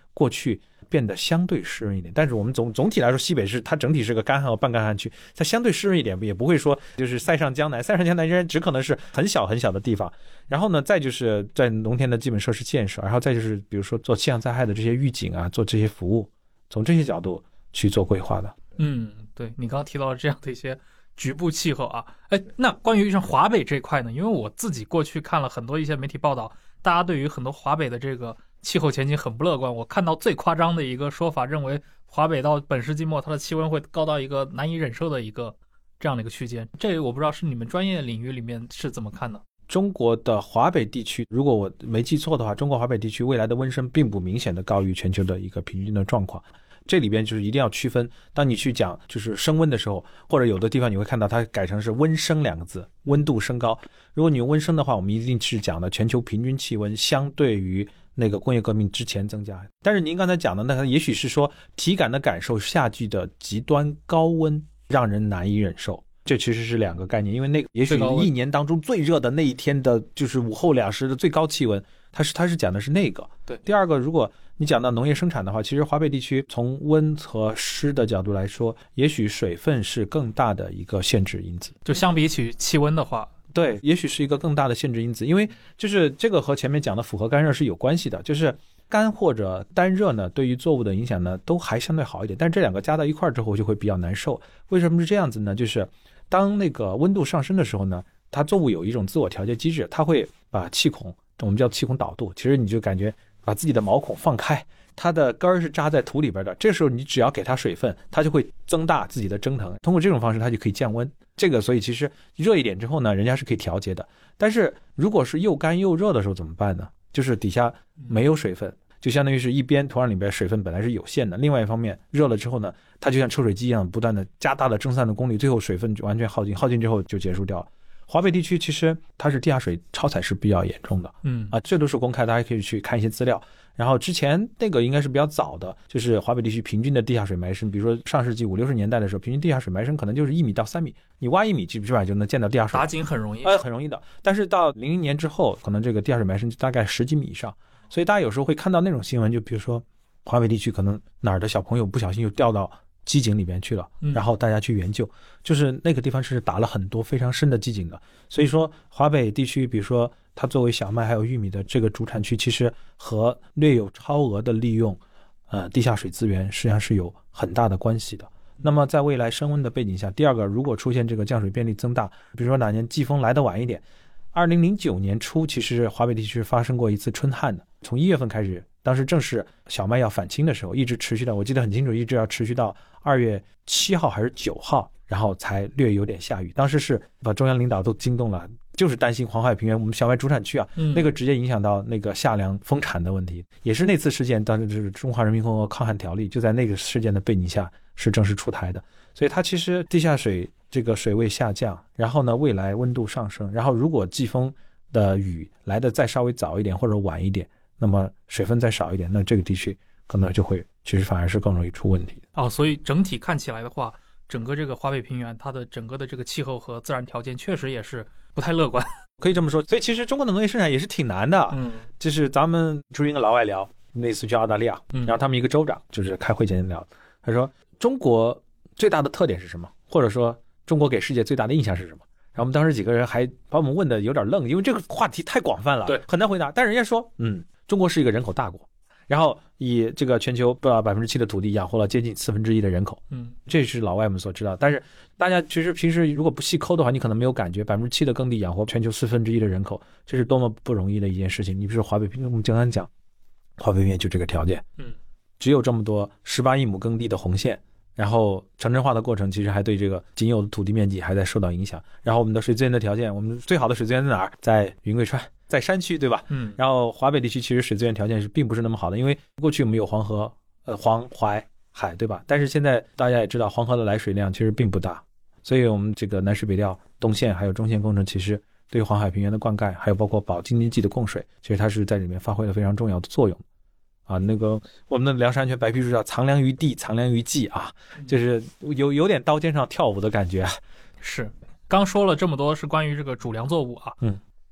过去变得相对湿润一点，但是我们总体来说，西北它整体是个干旱和半干旱区，它相对湿润一点，也不会说就是塞上江南仍然只可能是很小很小的地方。然后呢，再就是在农田的基本设施建设，然后再就是比如说做气象灾害的这些预警啊，做这些服务，从这些角度去做规划的。 对，你刚刚提到了这样的一些局部气候啊，那关于像华北这一块呢，因为我自己过去看了很多一些媒体报道，大家对于很多华北的这个气候前景很不乐观。我看到最夸张的一个说法，认为华北到本世纪末它的气温会高到一个难以忍受的一个这样的一个区间。这个我不知道是你们专业领域里面是怎么看的。 中国的华北地区，如果我没记错的话，中国华北地区未来的温升并不明显的高于全球的一个平均的状况。这里边就是一定要区分，当你去讲就是升温的时候，或者有的地方你会看到它改成是温升两个字，温度升高。如果你用温升的话，我们一定是讲的全球平均气温相对于那个工业革命之前增加。但是您刚才讲的那个也许是说体感的感受，夏季的极端高温让人难以忍受，这其实是两个概念。因为那个也许一年当中最热的那一天的就是午后2时的最高气温，它是讲的是那个。 对， 第二个，如果你讲到农业生产的话，其实华北地区从温和湿的角度来说，也许水分是更大的一个限制因子。 就相比起气温的话， 对，也许是一个更大的限制因子，因为就是这个和前面讲的复合干热是有关系的。就是干或者单热呢，对于作物的影响呢都还相对好一点，但是这两个加到一块之后就会比较难受。为什么是这样子呢？就是当那个温度上升的时候呢，它作物有一种自我调节机制，它会把气孔，我们叫气孔导度，其实你就感觉把自己的毛孔放开，它的根儿是扎在土里边的，这时候你只要给它水分，它就会增大自己的蒸腾，通过这种方式它就可以降温。这个所以其实热一点之后呢，人家是可以调节的。但是如果是又干又热的时候怎么办呢？就是底下没有水分，就相当于是一边土壤里边水分本来是有限的，另外一方面热了之后呢，它就像抽水机一样不断的加大了蒸散的功率，最后水分就完全耗尽之后就结束掉了。华北地区其实它是地下水超采是比较严重的，这都是公开，大家可以去看一些资料。然后之前那个应该是比较早的，就是华北地区平均的地下水埋深，比如说上世纪50、60年代的时候，平均地下水埋深可能就是1米到3米，你挖1米基本上就能见到地下水， 打井很容易， 很容易的。但是到00年之后，可能这个地下水埋深大概10几米以上，所以大家有时候会看到那种新闻，就比如说华北地区可能哪儿的小朋友不小心就掉到机井里面去了，然后大家去援救，就是那个地方是打了很多非常深的机井的。所以说华北地区比如说它作为小麦还有玉米的这个主产区，其实和略有超额的利用地下水资源实际上是有很大的关系的。那么在未来升温的背景下，第二个，如果出现这个降水便利增大，比如说哪年季风来得晚一点，2009年初其实华北地区发生过一次春旱的，从1月份开始，当时正是小麦要返青的时候，一直持续到我记得很清楚，一直要持续到2月7号还是9号，然后才略有点下雨。当时是把中央领导都惊动了，就是担心黄海平原我们小麦主产区啊，那个直接影响到那个夏粮丰产的问题。也是那次事件，当时就是中华人民共和国抗旱条例就在那个事件的背景下是正式出台的。所以它其实地下水这个水位下降，然后呢未来温度上升，然后如果季风的雨来的再稍微早一点或者晚一点，那么水分再少一点，那这个地区可能就会其实反而是更容易出问题的。所以整体看起来的话，整个这个华北平原它的整个的这个气候和自然条件确实也是不太乐观， 可以这么说。所以其实中国的农业生产也是挺难的。就是咱们出一个老外聊，那次去澳大利亚，然后他们一个州长就是开会前聊，他说中国最大的特点是什么，或者说中国给世界最大的印象是什么。然后我们当时几个人还把我们问的有点愣，因为这个话题太广泛了，对，很难回答。但是人家说中国是一个人口大国，然后以这个全球不到7%的土地养活了接近1/4的人口，这是老外们所知道。但是大家其实平时如果不细抠的话，你可能没有感觉7%的耕地养活全球1/4的人口，这是多么不容易的一件事情。你比如说华北平原，我们经常讲华北平原就这个条件，只有这么多18亿亩耕地的红线，然后城镇化的过程其实还对这个仅有的土地面积还在受到影响。然后我们的水资源的条件，我们最好的水资源在哪儿？在云贵川，在山区，对吧？然后华北地区其实水资源条件是并不是那么好的，因为过去我们有黄河、黄淮海，对吧？但是现在大家也知道，黄河的来水量其实并不大，所以我们这个南水北调东线还有中线工程，其实对黄海平原的灌溉，还有包括保京津冀的供水，其实它是在里面发挥了非常重要的作用。那个我们的粮食安全白皮书叫藏粮于地，藏粮于技啊，就是有点刀尖上跳舞的感觉。 是，刚说了这么多是关于这个主粮作物啊，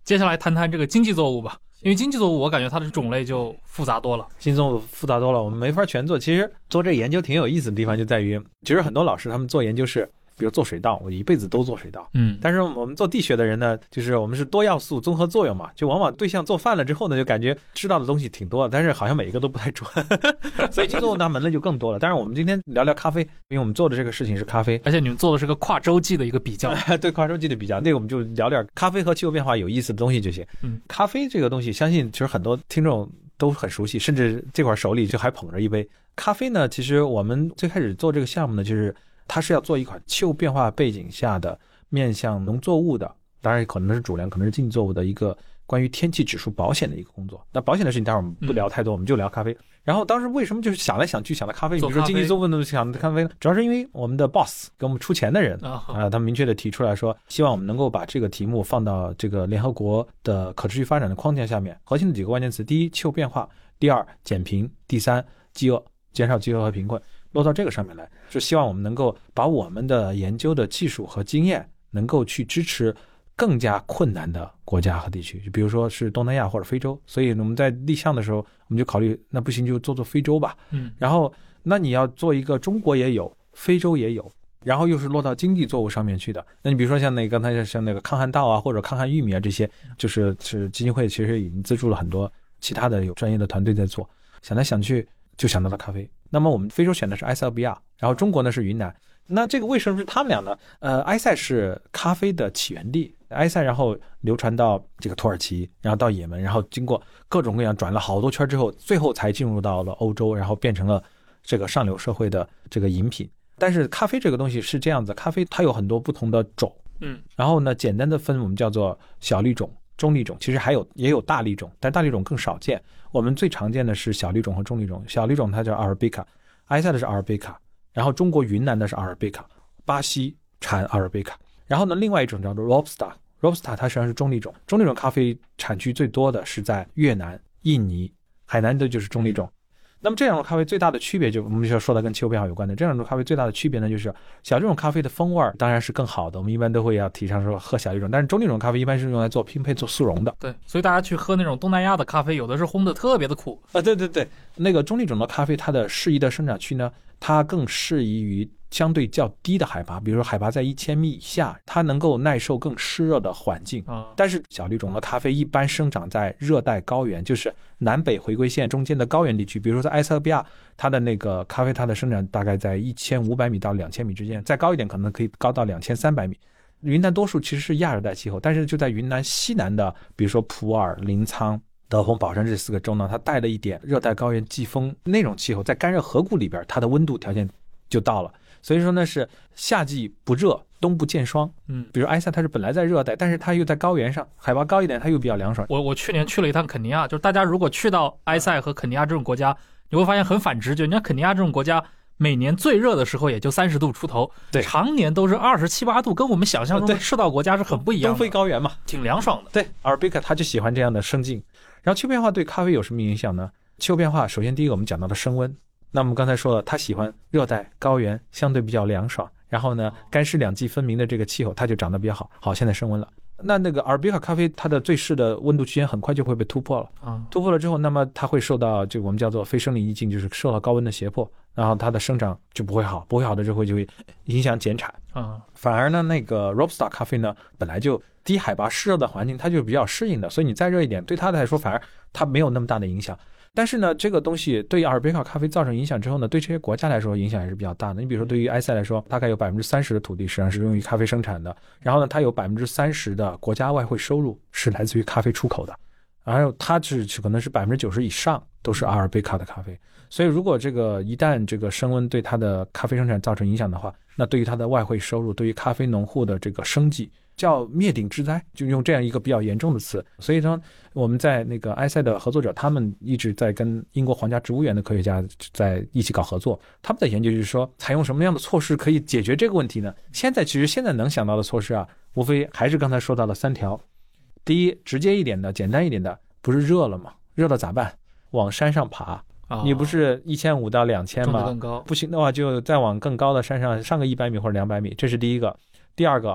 接下来谈谈这个经济作物吧，因为经济作物我感觉它的种类就复杂多了。 经济作物复杂多了，我们没法全做。其实做这个研究挺有意思的地方就在于，其实很多老师他们做研究是，比如做水稻，我一辈子都做水稻。但是我们做地学的人呢，就是我们是多要素综合作用嘛，就往往对象做饭了之后呢，就感觉知道的东西挺多的，但是好像每一个都不太准，所以经济作物那门类就更多了。当然我们今天聊聊咖啡，因为我们做的这个事情是咖啡， 而且你们做的是个跨洲际的一个比较。 对，跨洲际的比较，那个我们就聊点咖啡和气候变化有意思的东西就行。咖啡这个东西，相信其实很多听众都很熟悉，甚至这会儿手里就还捧着一杯咖啡呢。其实我们最开始做这个项目呢，就是它是要做一款气候变化背景下的面向农作物的，当然可能是主粮，可能是经济作物的一个关于天气指数保险的一个工作。那保险的事情待会儿我们不聊太多，我们就聊咖啡。然后当时为什么就是想来想去想到咖啡，比如说经济作物都想到咖啡呢？主要是因为我们的 boss 给我们出钱的人他们明确的提出来说，希望我们能够把这个题目放到这个联合国的可持续发展的框架下面。核心的几个关键词：第一，气候变化；第二，减贫；第三，饥饿，减少饥饿和贫困。落到这个上面来，是希望我们能够把我们的研究的技术和经验能够去支持更加困难的国家和地区，就比如说是东南亚或者非洲。所以我们在立项的时候，我们就考虑，那不行就做非洲吧。然后那你要做一个中国也有，非洲也有，然后又是落到经济作物上面去的。那你比如说像刚才像那个抗旱稻啊，或者抗旱玉米啊，这些是基金会其实已经资助了很多其他的有专业的团队在做。想来想去就想到了咖啡。那么我们非洲选的是埃塞俄比亚，然后中国呢是云南。那这个为什么是他们俩呢？埃塞是咖啡的起源地，埃塞然后流传到这个土耳其，然后到也门，然后经过各种各样转了好多圈之后，最后才进入到了欧洲，然后变成了这个上流社会的这个饮品。但是咖啡这个东西是这样子，咖啡它有很多不同的种，然后呢简单的分我们叫做小粒种、中粒种，其实也有大粒种，但大粒种更少见。我们最常见的是小粒种和中粒种。小粒种它叫阿尔卑卡，埃塞的是阿尔卑卡，然后中国云南的是阿尔卑卡，巴西产阿尔卑卡。然后呢，另外一种叫做 Robusta 它实际上是中粒种。中粒种咖啡产区最多的是在越南、印尼、海南的就是中粒种。那么这两种咖啡最大的区别，就我们就要说到跟气候变化有关的，这两种咖啡最大的区别呢，就是小粒种咖啡的风味当然是更好的，我们一般都会要提倡说喝小粒种，但是中粒种咖啡一般是用来做拼配做速溶的。 对，所以大家去喝那种东南亚的咖啡，有的是烘的特别的苦对，那个中粒种的咖啡它的适宜的生长区呢，它更适宜于相对较低的海拔，比如说海拔在1000米以下，它能够耐受更湿热的环境。但是小粒种的咖啡一般生长在热带高原，就是南北回归线中间的高原地区，比如说在埃塞俄比亚，它的那个咖啡它的生长大概在1500米到2000米之间，再高一点可能可以高到2300米。云南多数其实是亚热带气候，但是就在云南西南的，比如说普洱、临沧、德宏、保山这4个州呢，它带了一点热带高原季风那种气候，在干热河谷里边，它的温度条件就到了。所以说呢，是夏季不热，冬不见霜。比如埃塞它是本来在热带，但是它又在高原上，海拔高一点，它又比较凉爽。 我去年去了一趟肯尼亚，就是大家如果去到埃塞和肯尼亚这种国家，你会发现很反直觉。你看肯尼亚这种国家，每年最热的时候也就30度出头， 对， 常年都是27、8度，跟我们想象中的赤道国家是很不一样的。 东非高原嘛， 挺凉爽的。 对，阿尔卑卡它就喜欢这样的生境。然后气候变化对咖啡有什么影响呢？气候变化首先第一个我们讲到的升温，那我们刚才说了，它喜欢热带高原，相对比较凉爽，然后呢干湿两季分明的这个气候，它就长得比较好。好，现在升温了，那个阿尔卑卡咖啡它的最适的温度区间很快就会被突破了。突破了之后，那么它会受到这个我们叫做非生理逆境，就是受到高温的胁迫，然后它的生长就不会好，不会好的之后就会影响减产。反而呢那个 Robusta 咖啡呢本来就低海拔湿热的环境，它就比较适应的，所以你再热一点对它来说反而它没有那么大的影响。但是呢，这个东西对于阿尔卑卡咖啡造成影响之后呢，对这些国家来说影响还是比较大的。你比如说，对于埃塞来说，大概有30%的土地实际上是用于咖啡生产的，然后呢，它有30%的国家外汇收入是来自于咖啡出口的，还有它可能是90%以上都是阿尔卑卡的咖啡。所以，如果这个一旦这个升温对它的咖啡生产造成影响的话，那对于它的外汇收入，对于咖啡农户的这个生计，叫灭顶之灾，就用这样一个比较严重的词。所以呢，我们在那个埃塞的合作者，他们一直在跟英国皇家植物园的科学家在一起搞合作。他们的研究就是说，采用什么样的措施可以解决这个问题呢？现在能想到的措施啊，无非还是刚才说到的3条。第一，直接一点的、简单一点的，不是热了吗？热了咋办？往山上爬。你不是1500到2000吗？不行的话就再往更高的山上上个100米或者200米，这是第一个。第二个，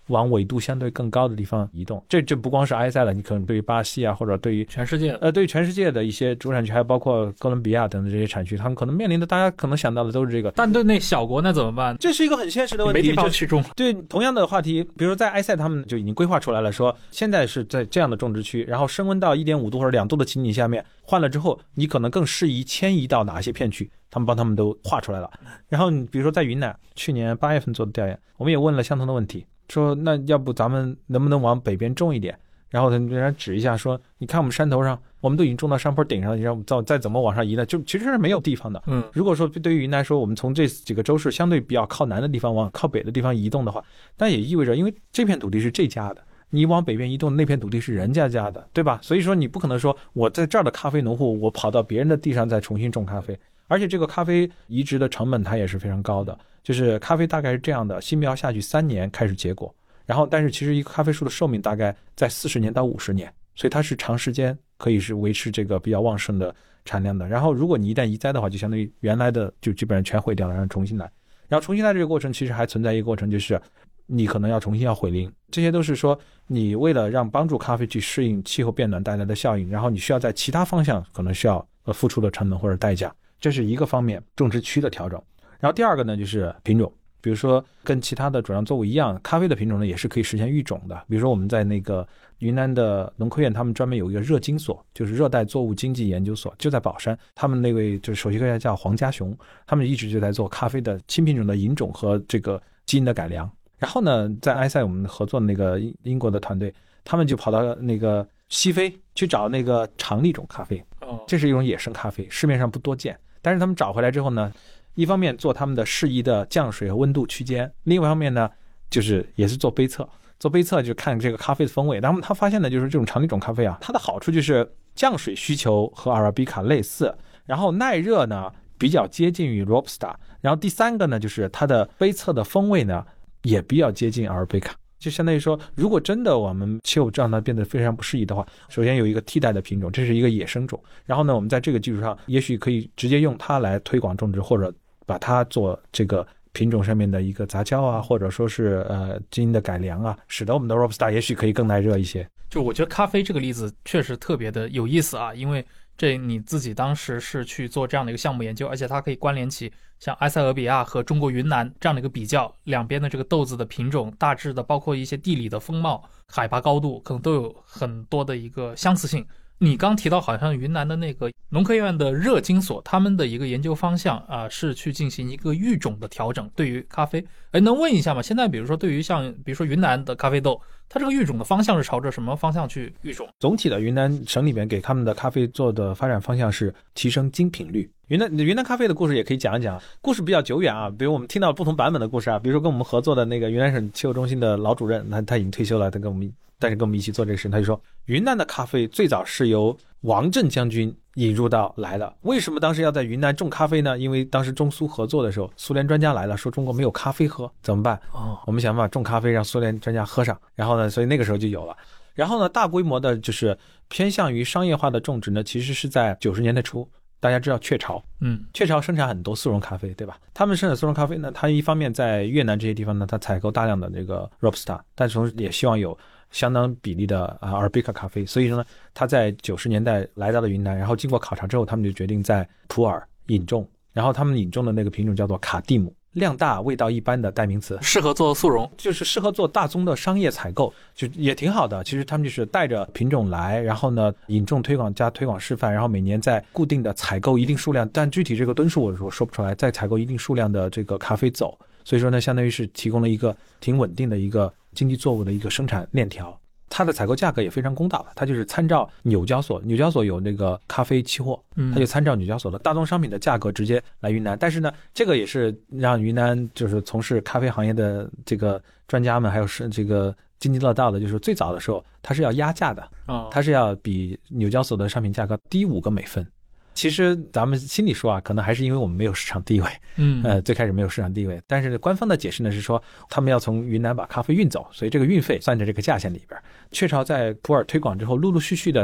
往纬度相对更高的地方移动。这不光是埃塞了，你可能对于巴西啊，或者对于全世界对于全世界的一些主产区，还有包括哥伦比亚等等这些产区，他们可能面临的大家可能想到的都是这个。 但对那小国那怎么办？ 这是一个很现实的问题， 没地方去种。 对同样的话题，比如说在埃塞他们就已经规划出来了，说现在是在这样的种植区，然后升温到 1.5 度或者2度的情景下面换了之后，你可能更适宜迁移到哪些片区，他们帮他们都画出来了。然后你比如说在云南，去年8月份做的调研，我们也问了相同的问题，说那要不咱们能不能往北边种一点，然后人家指一下说，你看我们山头上我们都已经种到山坡顶上，你让我们再怎么往上移呢，就其实是没有地方的。如果说对于云南说我们从这几个州市相对比较靠南的地方往靠北的地方移动的话，那也意味着因为这片土地是这家的，你往北边移动那片土地是人家的，对吧？所以说你不可能说我在这儿的咖啡农户我跑到别人的地上再重新种咖啡，而且这个咖啡移植的成本它也是非常高的，就是咖啡大概是这样的，新苗下去3年开始结果，然后但是其实一个咖啡树的寿命大概在40年到50年，所以它是长时间可以是维持这个比较旺盛的产量的。然后如果你一旦移栽的话，就相当于原来的就基本上全毁掉了，然后重新来。然后重新来这个过程其实还存在一个过程，就是你可能要重新要毁林，这些都是说你为了帮助咖啡去适应气候变暖带来的效应，然后你需要在其他方向可能需要付出的成本或者代价，这是一个方面种植区的调整。然后第二个呢就是品种，比如说跟其他的主要作物一样，咖啡的品种呢也是可以实现育种的。比如说我们在那个云南的农科院，他们专门有一个热经所，就是热带作物经济研究所，就在宝山，他们那位就是首席科学家叫黄家雄，他们一直就在做咖啡的新品种的引种和这个基因的改良。然后呢在埃塞我们合作的那个英国的团队，他们就跑到那个西非去找那个常粒种咖啡，这是一种野生咖啡，市面上不多见，但是他们找回来之后呢，一方面做他们的适宜的降水和温度区间，另外一方面呢就是也是做杯测就看这个咖啡的风味。然后他发现的就是这种常粒种咖啡啊，它的好处就是降水需求和阿拉比卡类似，然后耐热呢比较接近于 Robusta， 然后第三个呢就是它的杯测的风味呢也比较接近阿拉比卡。就相当于说，如果真的我们气候让它变得非常不适宜的话，首先有一个替代的品种，这是一个野生种，然后呢我们在这个基础上也许可以直接用它来推广种植，或者把它做这个品种上面的一个杂交啊，或者说是基因的改良啊，使得我们的 Robusta 也许可以更耐热一些。 就我觉得咖啡这个例子确实特别的有意思啊，因为这你自己当时是去做这样的一个项目研究，而且它可以关联起像埃塞俄比亚和中国云南这样的一个比较，两边的这个豆子的品种大致的包括一些地理的风貌、海拔高度可能都有很多的一个相似性。你刚提到好像云南的那个农科院的热经所，他们的一个研究方向是去进行一个育种的调整，对于咖啡。能问一下吗？现在比如说对于比如说云南的咖啡豆，它这个育种的方向是朝着什么方向去育种？ 总体的云南省里面给他们的咖啡做的发展方向是提升精品率。云南咖啡的故事也可以讲一讲，故事比较久远啊，比如我们听到不同版本的故事啊，比如说跟我们合作的那个云南省气候中心的老主任，他已经退休了，但是跟我们一起做这个事，他就说云南的咖啡最早是由王震将军引入到来的。为什么当时要在云南种咖啡呢？因为当时中苏合作的时候，苏联专家来了，说中国没有咖啡喝怎么办？我们想办法种咖啡让苏联专家喝上，然后呢所以那个时候就有了。然后呢大规模的就是偏向于商业化的种植呢，其实是在90年代初。大家知道雀巢，雀巢生产很多速溶咖啡，对吧？他们生产速溶咖啡呢，它一方面在越南这些地方呢，它采购大量的这个 Robusta， 但同时也希望有相当比例的阿拉比卡咖啡，所以说呢，他在90年代来到了云南，然后经过考察之后，他们就决定在普洱引种，然后他们引种的那个品种叫做卡蒂姆，量大味道一般的代名词， 适合做速溶， 就是适合做大宗的商业采购，就也挺好的。其实他们就是带着品种来，然后呢引种推广加推广示范，然后每年在固定的采购一定数量，但具体这个吨数我说不出来，再采购一定数量的这个咖啡走，所以说呢相当于是提供了一个挺稳定的一个经济作物的一个生产链条。它的采购价格也非常公道了，它就是参照纽交所有那个咖啡期货，它就参照纽交所的大宗商品的价格直接来云南。但是呢这个也是让云南就是从事咖啡行业的这个专家们还有是这个津津乐道的，就是最早的时候它是要压价的，它是要比纽交所的商品价格低5个美分。其实咱们心里说啊，可能还是因为我们没有市场地位，最开始没有市场地位，但是官方的解释呢是说他们要从云南把咖啡运走，所以这个运费算在这个价钱里边。雀巢在普洱推广之后，陆陆续续的在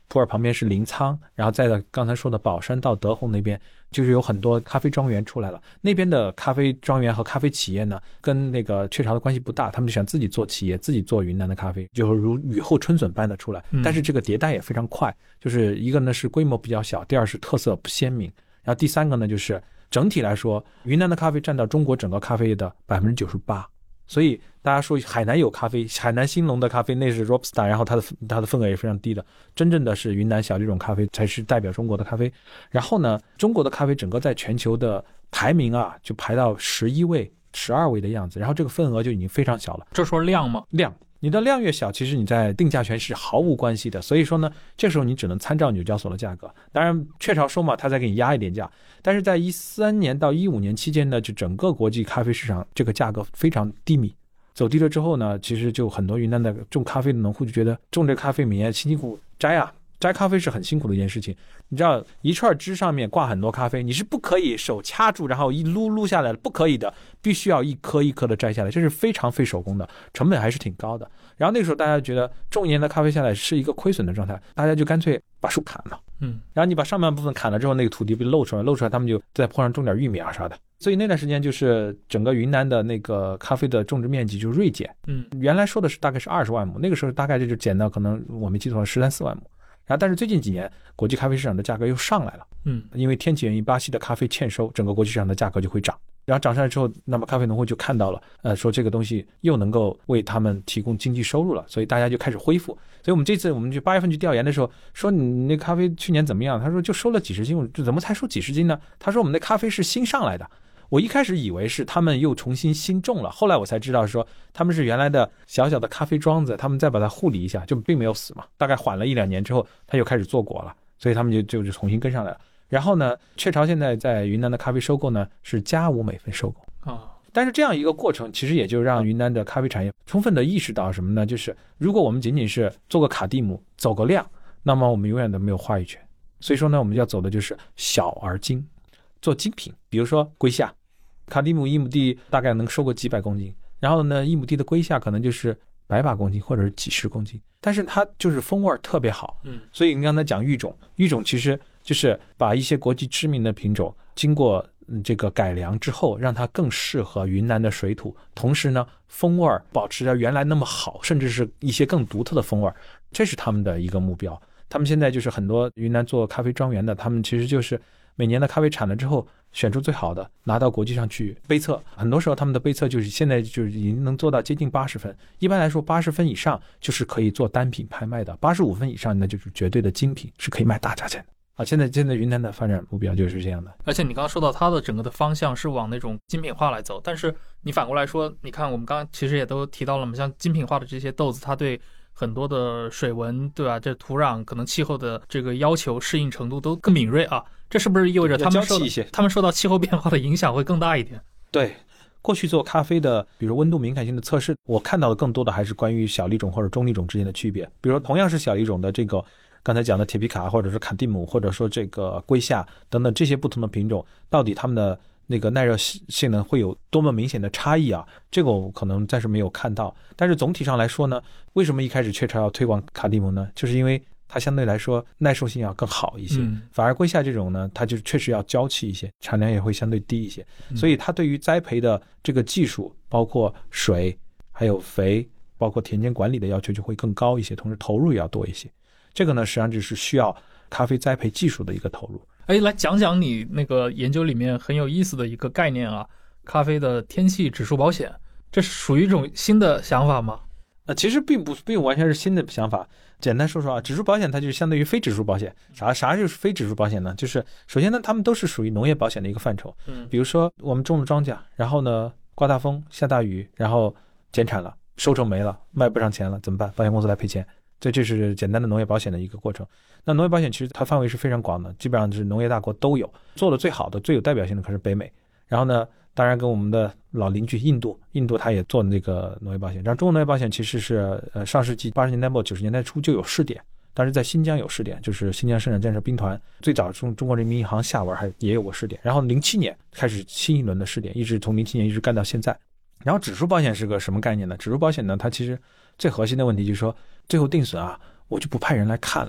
普洱旁边是临沧，然后再到刚才说的宝山到德宏那边，就是有很多咖啡庄园出来了。那边的咖啡庄园和咖啡企业呢，跟那个雀巢的关系不大，他们就想自己做企业，自己做云南的咖啡，就如雨后春笋般的出来。但是这个迭代也非常快，就是一个呢是规模比较小，第二是特色不鲜明，然后第三个呢就是整体来说，云南的咖啡占到中国整个咖啡的98%。所以大家说海南有咖啡，海南兴隆的咖啡那是 Robusta， 然后它的份额也非常低的，真正的是云南小粒种咖啡才是代表中国的咖啡。然后呢，中国的咖啡整个在全球的排名啊，就排到11位、12位的样子，然后这个份额就已经非常小了。 这说量吗？ 量。你的量越小，其实你在定价权是毫无关系的，所以说呢，这时候你只能参照纽交所的价格。当然，雀巢说嘛，他再给你压一点价，但是在13年到15年期间呢，就整个国际咖啡市场这个价格非常低迷，走低了之后呢，其实就很多云南的种咖啡的农户就觉得种这咖啡每年辛辛苦苦摘咖啡是很辛苦的一件事情。你知道一串枝上面挂很多咖啡，你是不可以手掐住然后一撸下来的，不可以的，必须要一颗一颗的摘下来，这是非常费手工的，成本还是挺高的。然后那个时候大家觉得种一年的咖啡下来是一个亏损的状态，大家就干脆把树砍了。然后你把上半部分砍了之后，那个土地被露出来，他们就在坡上种点玉米啊啥的。所以那段时间就是整个云南的那个咖啡的种植面积就锐减。原来说的是大概是20万亩，那个时候大概就减到可能我没记错13-14万亩。然后但是最近几年国际咖啡市场的价格又上来了。因为天气原因，巴西的咖啡欠收，整个国际市场的价格就会涨。然后涨上来之后，那么咖啡农户就看到了，说这个东西又能够为他们提供经济收入了，所以大家就开始恢复。所以我们这次我们就8月份去调研的时候，说你那咖啡去年怎么样？他说就收了几十斤，我就怎么才收几十斤呢？他说我们的咖啡是新上来的。我一开始以为是他们又重新新种了，后来我才知道说他们是原来的小小的咖啡庄子，他们再把它护理一下，就并没有死嘛。大概缓了1-2年之后，它又开始做果了，所以他们就重新跟上来了。然后呢，雀巢现在在云南的咖啡收购呢是+5美分收购但是这样一个过程，其实也就让云南的咖啡产业充分的意识到什么呢？就是如果我们仅仅是做个卡蒂姆，走个量，那么我们永远都没有话语权。所以说呢，我们要走的就是小而精，做精品。比如说龟夏，卡蒂姆1亩地大概能收个几百公斤，然后呢1亩地的龟夏可能就是100把公斤或者是几十公斤，但是它就是风味特别好。所以你刚才讲育种其实就是把一些国际知名的品种经过这个改良之后，让它更适合云南的水土，同时呢风味保持着原来那么好，甚至是一些更独特的风味，这是他们的一个目标。他们现在就是很多云南做咖啡庄园的，他们其实就是每年的咖啡产了之后，选出最好的拿到国际上去杯测，很多时候他们的杯测就是现在就是已经能做到接近80分，一般来说80分以上就是可以做单品拍卖的，85分以上那就是绝对的精品，是可以卖大价钱的。现在云南的发展目标就是这样的。 而且你刚刚说到它的整个的方向是往那种精品化来走，但是你反过来说，你看我们刚刚其实也都提到了嘛，像精品化的这些豆子，它对很多的水文，对吧？这土壤可能气候的这个要求适应程度都更敏锐啊，这是不是意味着他们受到气候变化的影响会更大一点？ 对，过去做咖啡的，比如温度敏感性的测试，我看到的更多的还是关于小粒种或者中粒种之间的区别。比如说同样是小粒种的这个刚才讲的铁皮卡，或者是卡蒂姆，或者说这个龟夏等等这些不同的品种，到底它们的那个耐热性能会有多么明显的差异啊？这个我可能暂时没有看到。但是总体上来说呢，为什么一开始雀巢要推广卡蒂姆呢？就是因为它相对来说耐受性要更好一些，反而龟夏这种呢，它就确实要娇气一些，产量也会相对低一些，所以它对于栽培的这个技术，包括水，还有肥，包括田间管理的要求就会更高一些，同时投入也要多一些。这个呢，实际上就是需要咖啡栽培技术的一个投入。 来讲讲你那个研究里面很有意思的一个概念啊，咖啡的天气指数保险，这是属于一种新的想法吗？ 其实并不完全是新的想法。简单说说啊，指数保险它就是相当于非指数保险。啥就是非指数保险呢？就是首先呢，它们都是属于农业保险的一个范畴。比如说我们种了庄稼，然后呢刮大风下大雨，然后减产了，收成没了，卖不上钱了，怎么办？保险公司来赔钱。这是简单的农业保险的一个过程。那农业保险其实它范围是非常广的，基本上是农业大国都有，做的最好的最有代表性的可是北美。然后呢，当然跟我们的老邻居印度它也做那个农业保险。然后中国农业保险其实是上世纪80年代末90年代初就有试点，当时在新疆有试点，就是新疆生产建设兵团最早中国人民银行下文也有过试点，然后07年开始新一轮的试点，一直从07年一直干到现在。然后指数保险是个什么概念呢？指数保险呢，它其实最核心的问题就是说，最后定损啊，我就不派人来看了，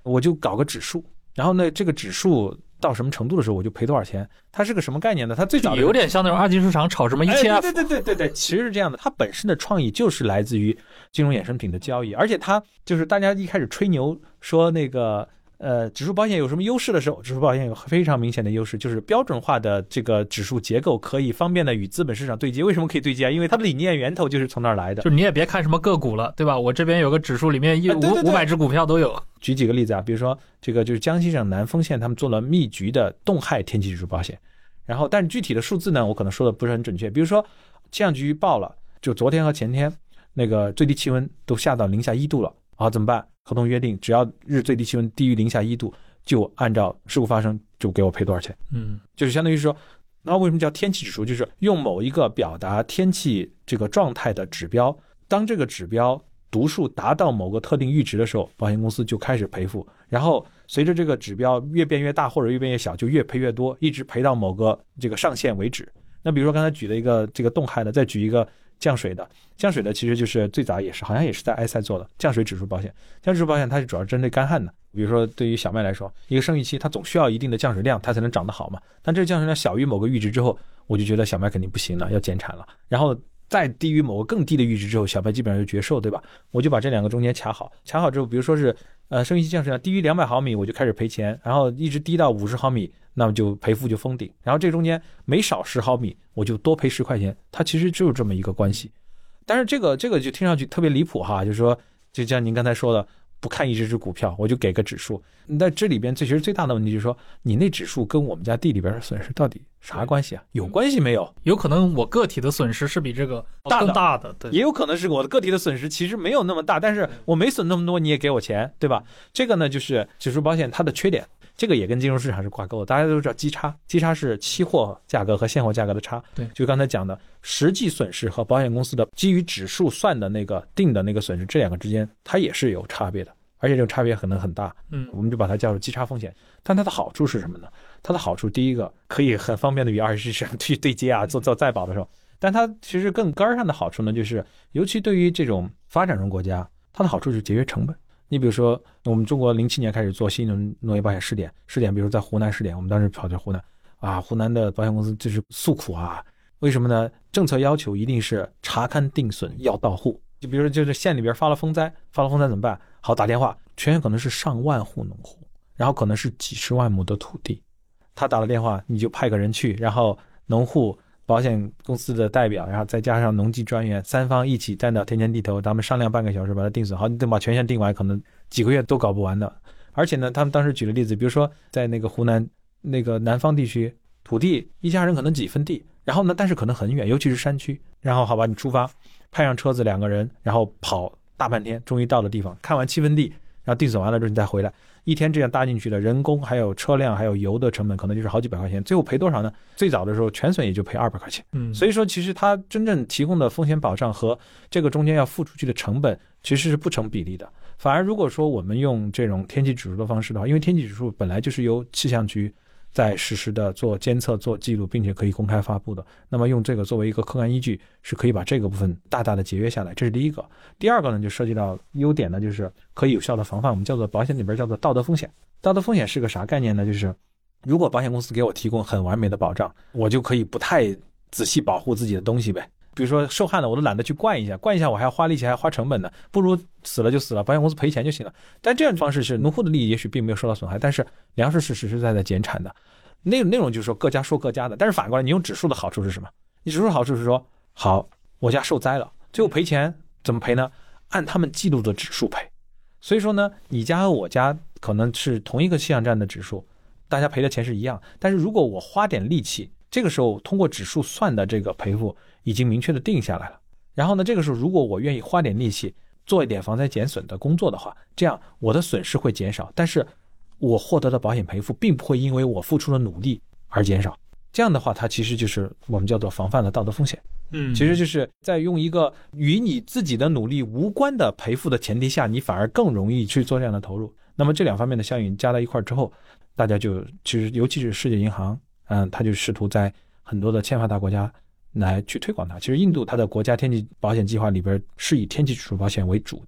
我就搞个指数，然后呢这个指数到什么程度的时候我就赔多少钱。它是个什么概念呢？它最早有点像那种二级市场炒什么 ETF。 对，其实是这样的。它本身的创意就是来自于金融衍生品的交易，而且它就是大家一开始吹牛说那个指数保险有什么优势的时候，指数保险有非常明显的优势，就是标准化的这个指数结构可以方便的与资本市场对接。为什么可以对接啊？因为它的理念源头就是从那儿来的。 就你也别看什么个股了，对吧？我这边有个指数，里面500只股票都有。 举几个例子啊，比如说这个就是江西省南丰县他们做了密局的冻害天气指数保险，然后但是具体的数字呢，我可能说的不是很准确。比如说气象局报了，就昨天和前天那个最低气温都下到-1度了，好怎么办？合同约定，只要日最低气温低于-1度，就按照事故发生就给我赔多少钱。就是相当于说，那为什么叫天气指数？就是用某一个表达天气这个状态的指标，当这个指标读数达到某个特定阈值的时候，保险公司就开始赔付，然后随着这个指标越变越大或者越变越小，就越赔越多，一直赔到某个这个上限为止。那比如说刚才举了一个这个冻害的，再举一个降水的其实就是最早也是好像也是在埃塞做的降水指数保险。降水指数保险它是主要针对干旱的，比如说对于小麦来说，一个生育期它总需要一定的降水量它才能长得好嘛，但这个降水量小于某个阈值之后，我就觉得小麦肯定不行了，要减产了，然后再低于某个更低的阈值之后，小麦基本上就绝收，对吧？我就把这两个中间卡好之后，比如说是生育期降水量低于200毫米我就开始赔钱，然后一直低到50毫米那么就赔付就封顶，然后这中间每少10毫米我就多赔10块钱，它其实就是这么一个关系。但是这个就听上去特别离谱哈，就是说就像您刚才说的，不看一只股票我就给个指数，那这里边其实最大的问题就是说，你那指数跟我们家地里边的损失到底啥关系啊？有关系没有？ 有可能我个体的损失是比这个更大的，对， 也有可能是我的个体的损失其实没有那么大，但是我没损那么多你也给我钱，对吧？这个呢就是指数保险它的缺点，这个也跟金融市场是挂钩的。大家都知道基差是期货价格和现货价格的差， 对， 就刚才讲的实际损失和保险公司的基于指数算的那个定的那个损失，这两个之间它也是有差别的，而且这个差别可能很大。我们就把它叫做基差风险。但它的好处是什么呢？它的好处第一个可以很方便的与二级市场去对接啊，做再保的时候。但它其实更根儿上的好处呢，就是尤其对于这种发展中国家，它的好处是节约成本。你比如说我们中国07年开始做新一轮农业保险试点，比如在湖南试点，我们当时跑到湖南啊，湖南的保险公司就是诉苦啊。为什么呢？政策要求一定是查勘定损要到户，就比如说就是县里边发了风灾怎么办？好，打电话，全县可能是上万户农户，然后可能是几十万亩的土地，他打了电话你就派个人去，然后农户保险公司的代表，然后再加上农技专员，三方一起站到天前地头，咱们商量半个小时把它定损好，你等把全县定完可能几个月都搞不完的。而且呢他们当时举了例子，比如说在那个湖南那个南方地区，土地一家人可能几分地，然后呢但是可能很远，尤其是山区，然后好吧你出发派上车子2个人，然后跑大半天终于到了地方，看完7分地，然后定损完了之后你再回来，一天这样搭进去的人工还有车辆还有油的成本可能就是好几百块钱，最后赔多少呢？最早的时候全损也就赔200块钱。所以说其实它真正提供的风险保障和这个中间要付出去的成本其实是不成比例的。反而如果说我们用这种天气指数的方式的话，因为天气指数本来就是由气象局在实时的做监测做记录，并且可以公开发布的，那么用这个作为一个客观依据，是可以把这个部分大大的节约下来，这是第一个。第二个呢，就涉及到优点呢，就是可以有效的防范，我们叫做保险里边叫做道德风险。道德风险是个啥概念呢？就是如果保险公司给我提供很完美的保障，我就可以不太仔细保护自己的东西呗。比如说受害了我都懒得去灌一下我还要花力气还要花成本呢，不如死了就死了，保险公司赔钱就行了。但这样的方式是农户的利益也许并没有受到损害，但是粮食是实实在在减产的，内容就是说各家说各家的。但是反过来你用指数的好处是什么？你指数的好处是说，好，我家受灾了，最后赔钱怎么赔呢？按他们记录的指数赔。所以说呢，你家和我家可能是同一个气象站的指数，大家赔的钱是一样，但是如果我花点力气，这个时候通过指数算的这个赔付已经明确的定下来了，然后呢这个时候如果我愿意花点力气做一点防灾减损的工作的话，这样我的损失会减少，但是我获得的保险赔付并不会因为我付出的努力而减少。这样的话它其实就是我们叫做防范了道德风险。其实就是在用一个与你自己的努力无关的赔付的前提下，你反而更容易去做这样的投入。那么这两方面的效应加在一块之后，大家就其实尤其是世界银行它就试图在很多的欠发达国家来去推广它。其实印度它的国家天气保险计划里边是以天气指数保险为主的，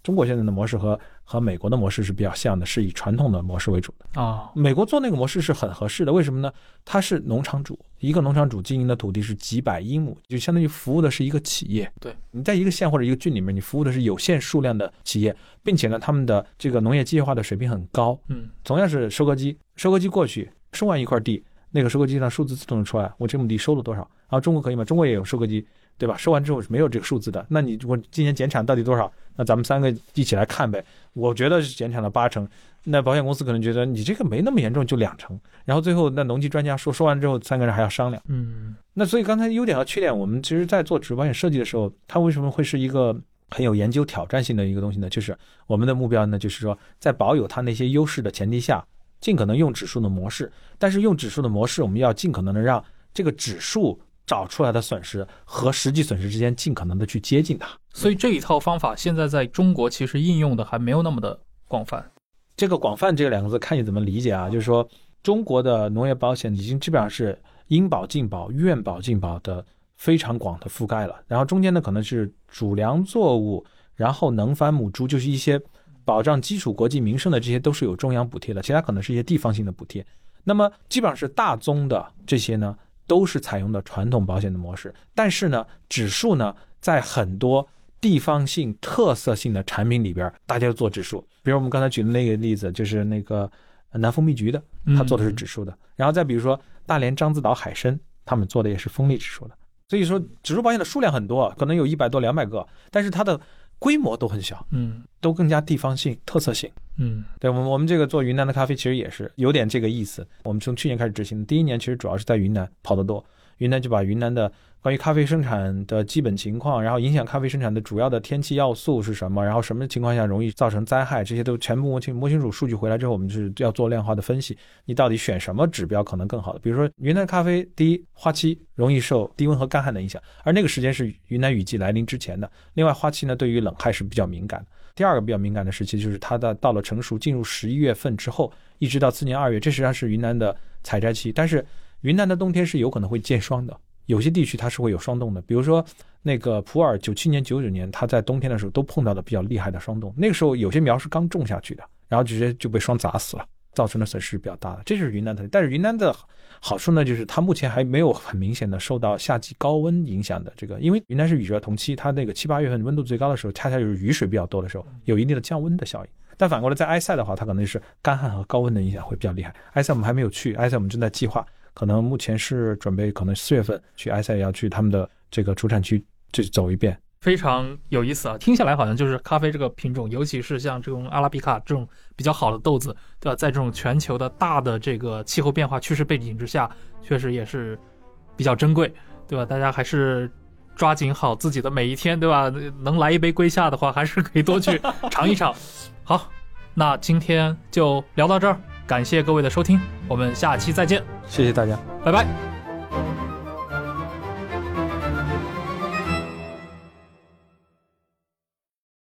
中国现在的模式和美国的模式是比较像的，是以传统的模式为主的啊。 美国做那个模式是很合适的，为什么呢？它是农场主，一个农场主经营的土地是几百英亩，就相当于服务的是一个企业。 对， 你在一个县或者一个郡里面，你服务的是有限数量的企业，并且呢，他们的这个农业机械化的水平很高。同样是收割机过去收完一块地，那个收割机上数字自动出来，我这亩地收了多少。然后中国可以吗？中国也有收割机，对吧？收完之后是没有这个数字的。那你如果今年减产到底多少？那咱们3个一起来看呗。我觉得是减产了80%，那保险公司可能觉得你这个没那么严重，就2%。然后最后那农机专家说完之后，3个人还要商量。那所以刚才优点和缺点，我们其实在做指数保险设计的时候，它为什么会是一个很有研究挑战性的一个东西呢？就是我们的目标呢，就是说在保有它那些优势的前提下，尽可能用指数的模式，但是用指数的模式，我们要尽可能的让这个指数找出来的损失和实际损失之间尽可能的去接近它。 所以这一套方法现在在中国其实应用的还没有那么的广泛。 这个广泛这2个字看你怎么理解啊，就是说中国的农业保险已经基本上是应保尽保、愿保尽保的非常广的覆盖了，然后中间呢可能是主粮作物，然后能繁母猪，就是一些保障基础国计民生的，这些都是有中央补贴的，其他可能是一些地方性的补贴。那么基本上是大宗的这些呢都是采用的传统保险的模式，但是呢指数呢在很多地方性特色性的产品里边大家做指数，比如我们刚才举的那个例子，就是那个南丰蜜橘的，他做的是指数的。然后再比如说大连獐子岛海参，他们做的也是风力指数的。所以说指数保险的数量很多，可能有100多200个，但是它的规模都很小，都更加地方性特色性。对，我们这个做云南的咖啡其实也是有点这个意思。我们从去年开始执行，第1年其实主要是在云南跑得多，云南就把云南的关于咖啡生产的基本情况，然后影响咖啡生产的主要的天气要素是什么，然后什么情况下容易造成灾害，这些都全部摸清楚数据回来之后，我们是要做量化的分析，你到底选什么指标可能更好的。比如说云南咖啡，第一，花期容易受低温和干旱的影响，而那个时间是云南雨季来临之前的。另外花期呢对于冷害是比较敏感的。第2个比较敏感的时期就是它到了成熟进入11月份之后，一直到次年2月，这实际上是云南的采摘期。但是云南的冬天是有可能会见霜的，有些地区它是会有霜冻的，比如说那个普洱97年99年它在冬天的时候都碰到的比较厉害的霜冻，那个时候有些苗是刚种下去的，然后直接就被霜砸死了，造成的损失比较大的。这是云南的。但是云南的好处呢，就是它目前还没有很明显的受到夏季高温影响的这个，因为云南是雨热同期，它那个7、8月份温度最高的时候，恰恰就是雨水比较多的时候，有一定的降温的效应。但反过来在埃塞的话，它可能是干旱和高温的影响会比较厉害。埃塞我们还没有去，埃塞我们正在计划，可能目前是准备可能4月份去埃塞，要去他们的这个主产区去走一遍。 非常有意思啊，听下来好像就是咖啡这个品种，尤其是像这种阿拉比卡这种比较好的豆子，对吧？在这种全球的大的这个气候变化趋势背景之下，确实也是比较珍贵，对吧？大家还是抓紧好自己的每一天，对吧？能来一杯归夏的话，还是可以多去尝一尝。好，那今天就聊到这儿，感谢各位的收听，我们下期再见， 谢谢大家， 拜拜。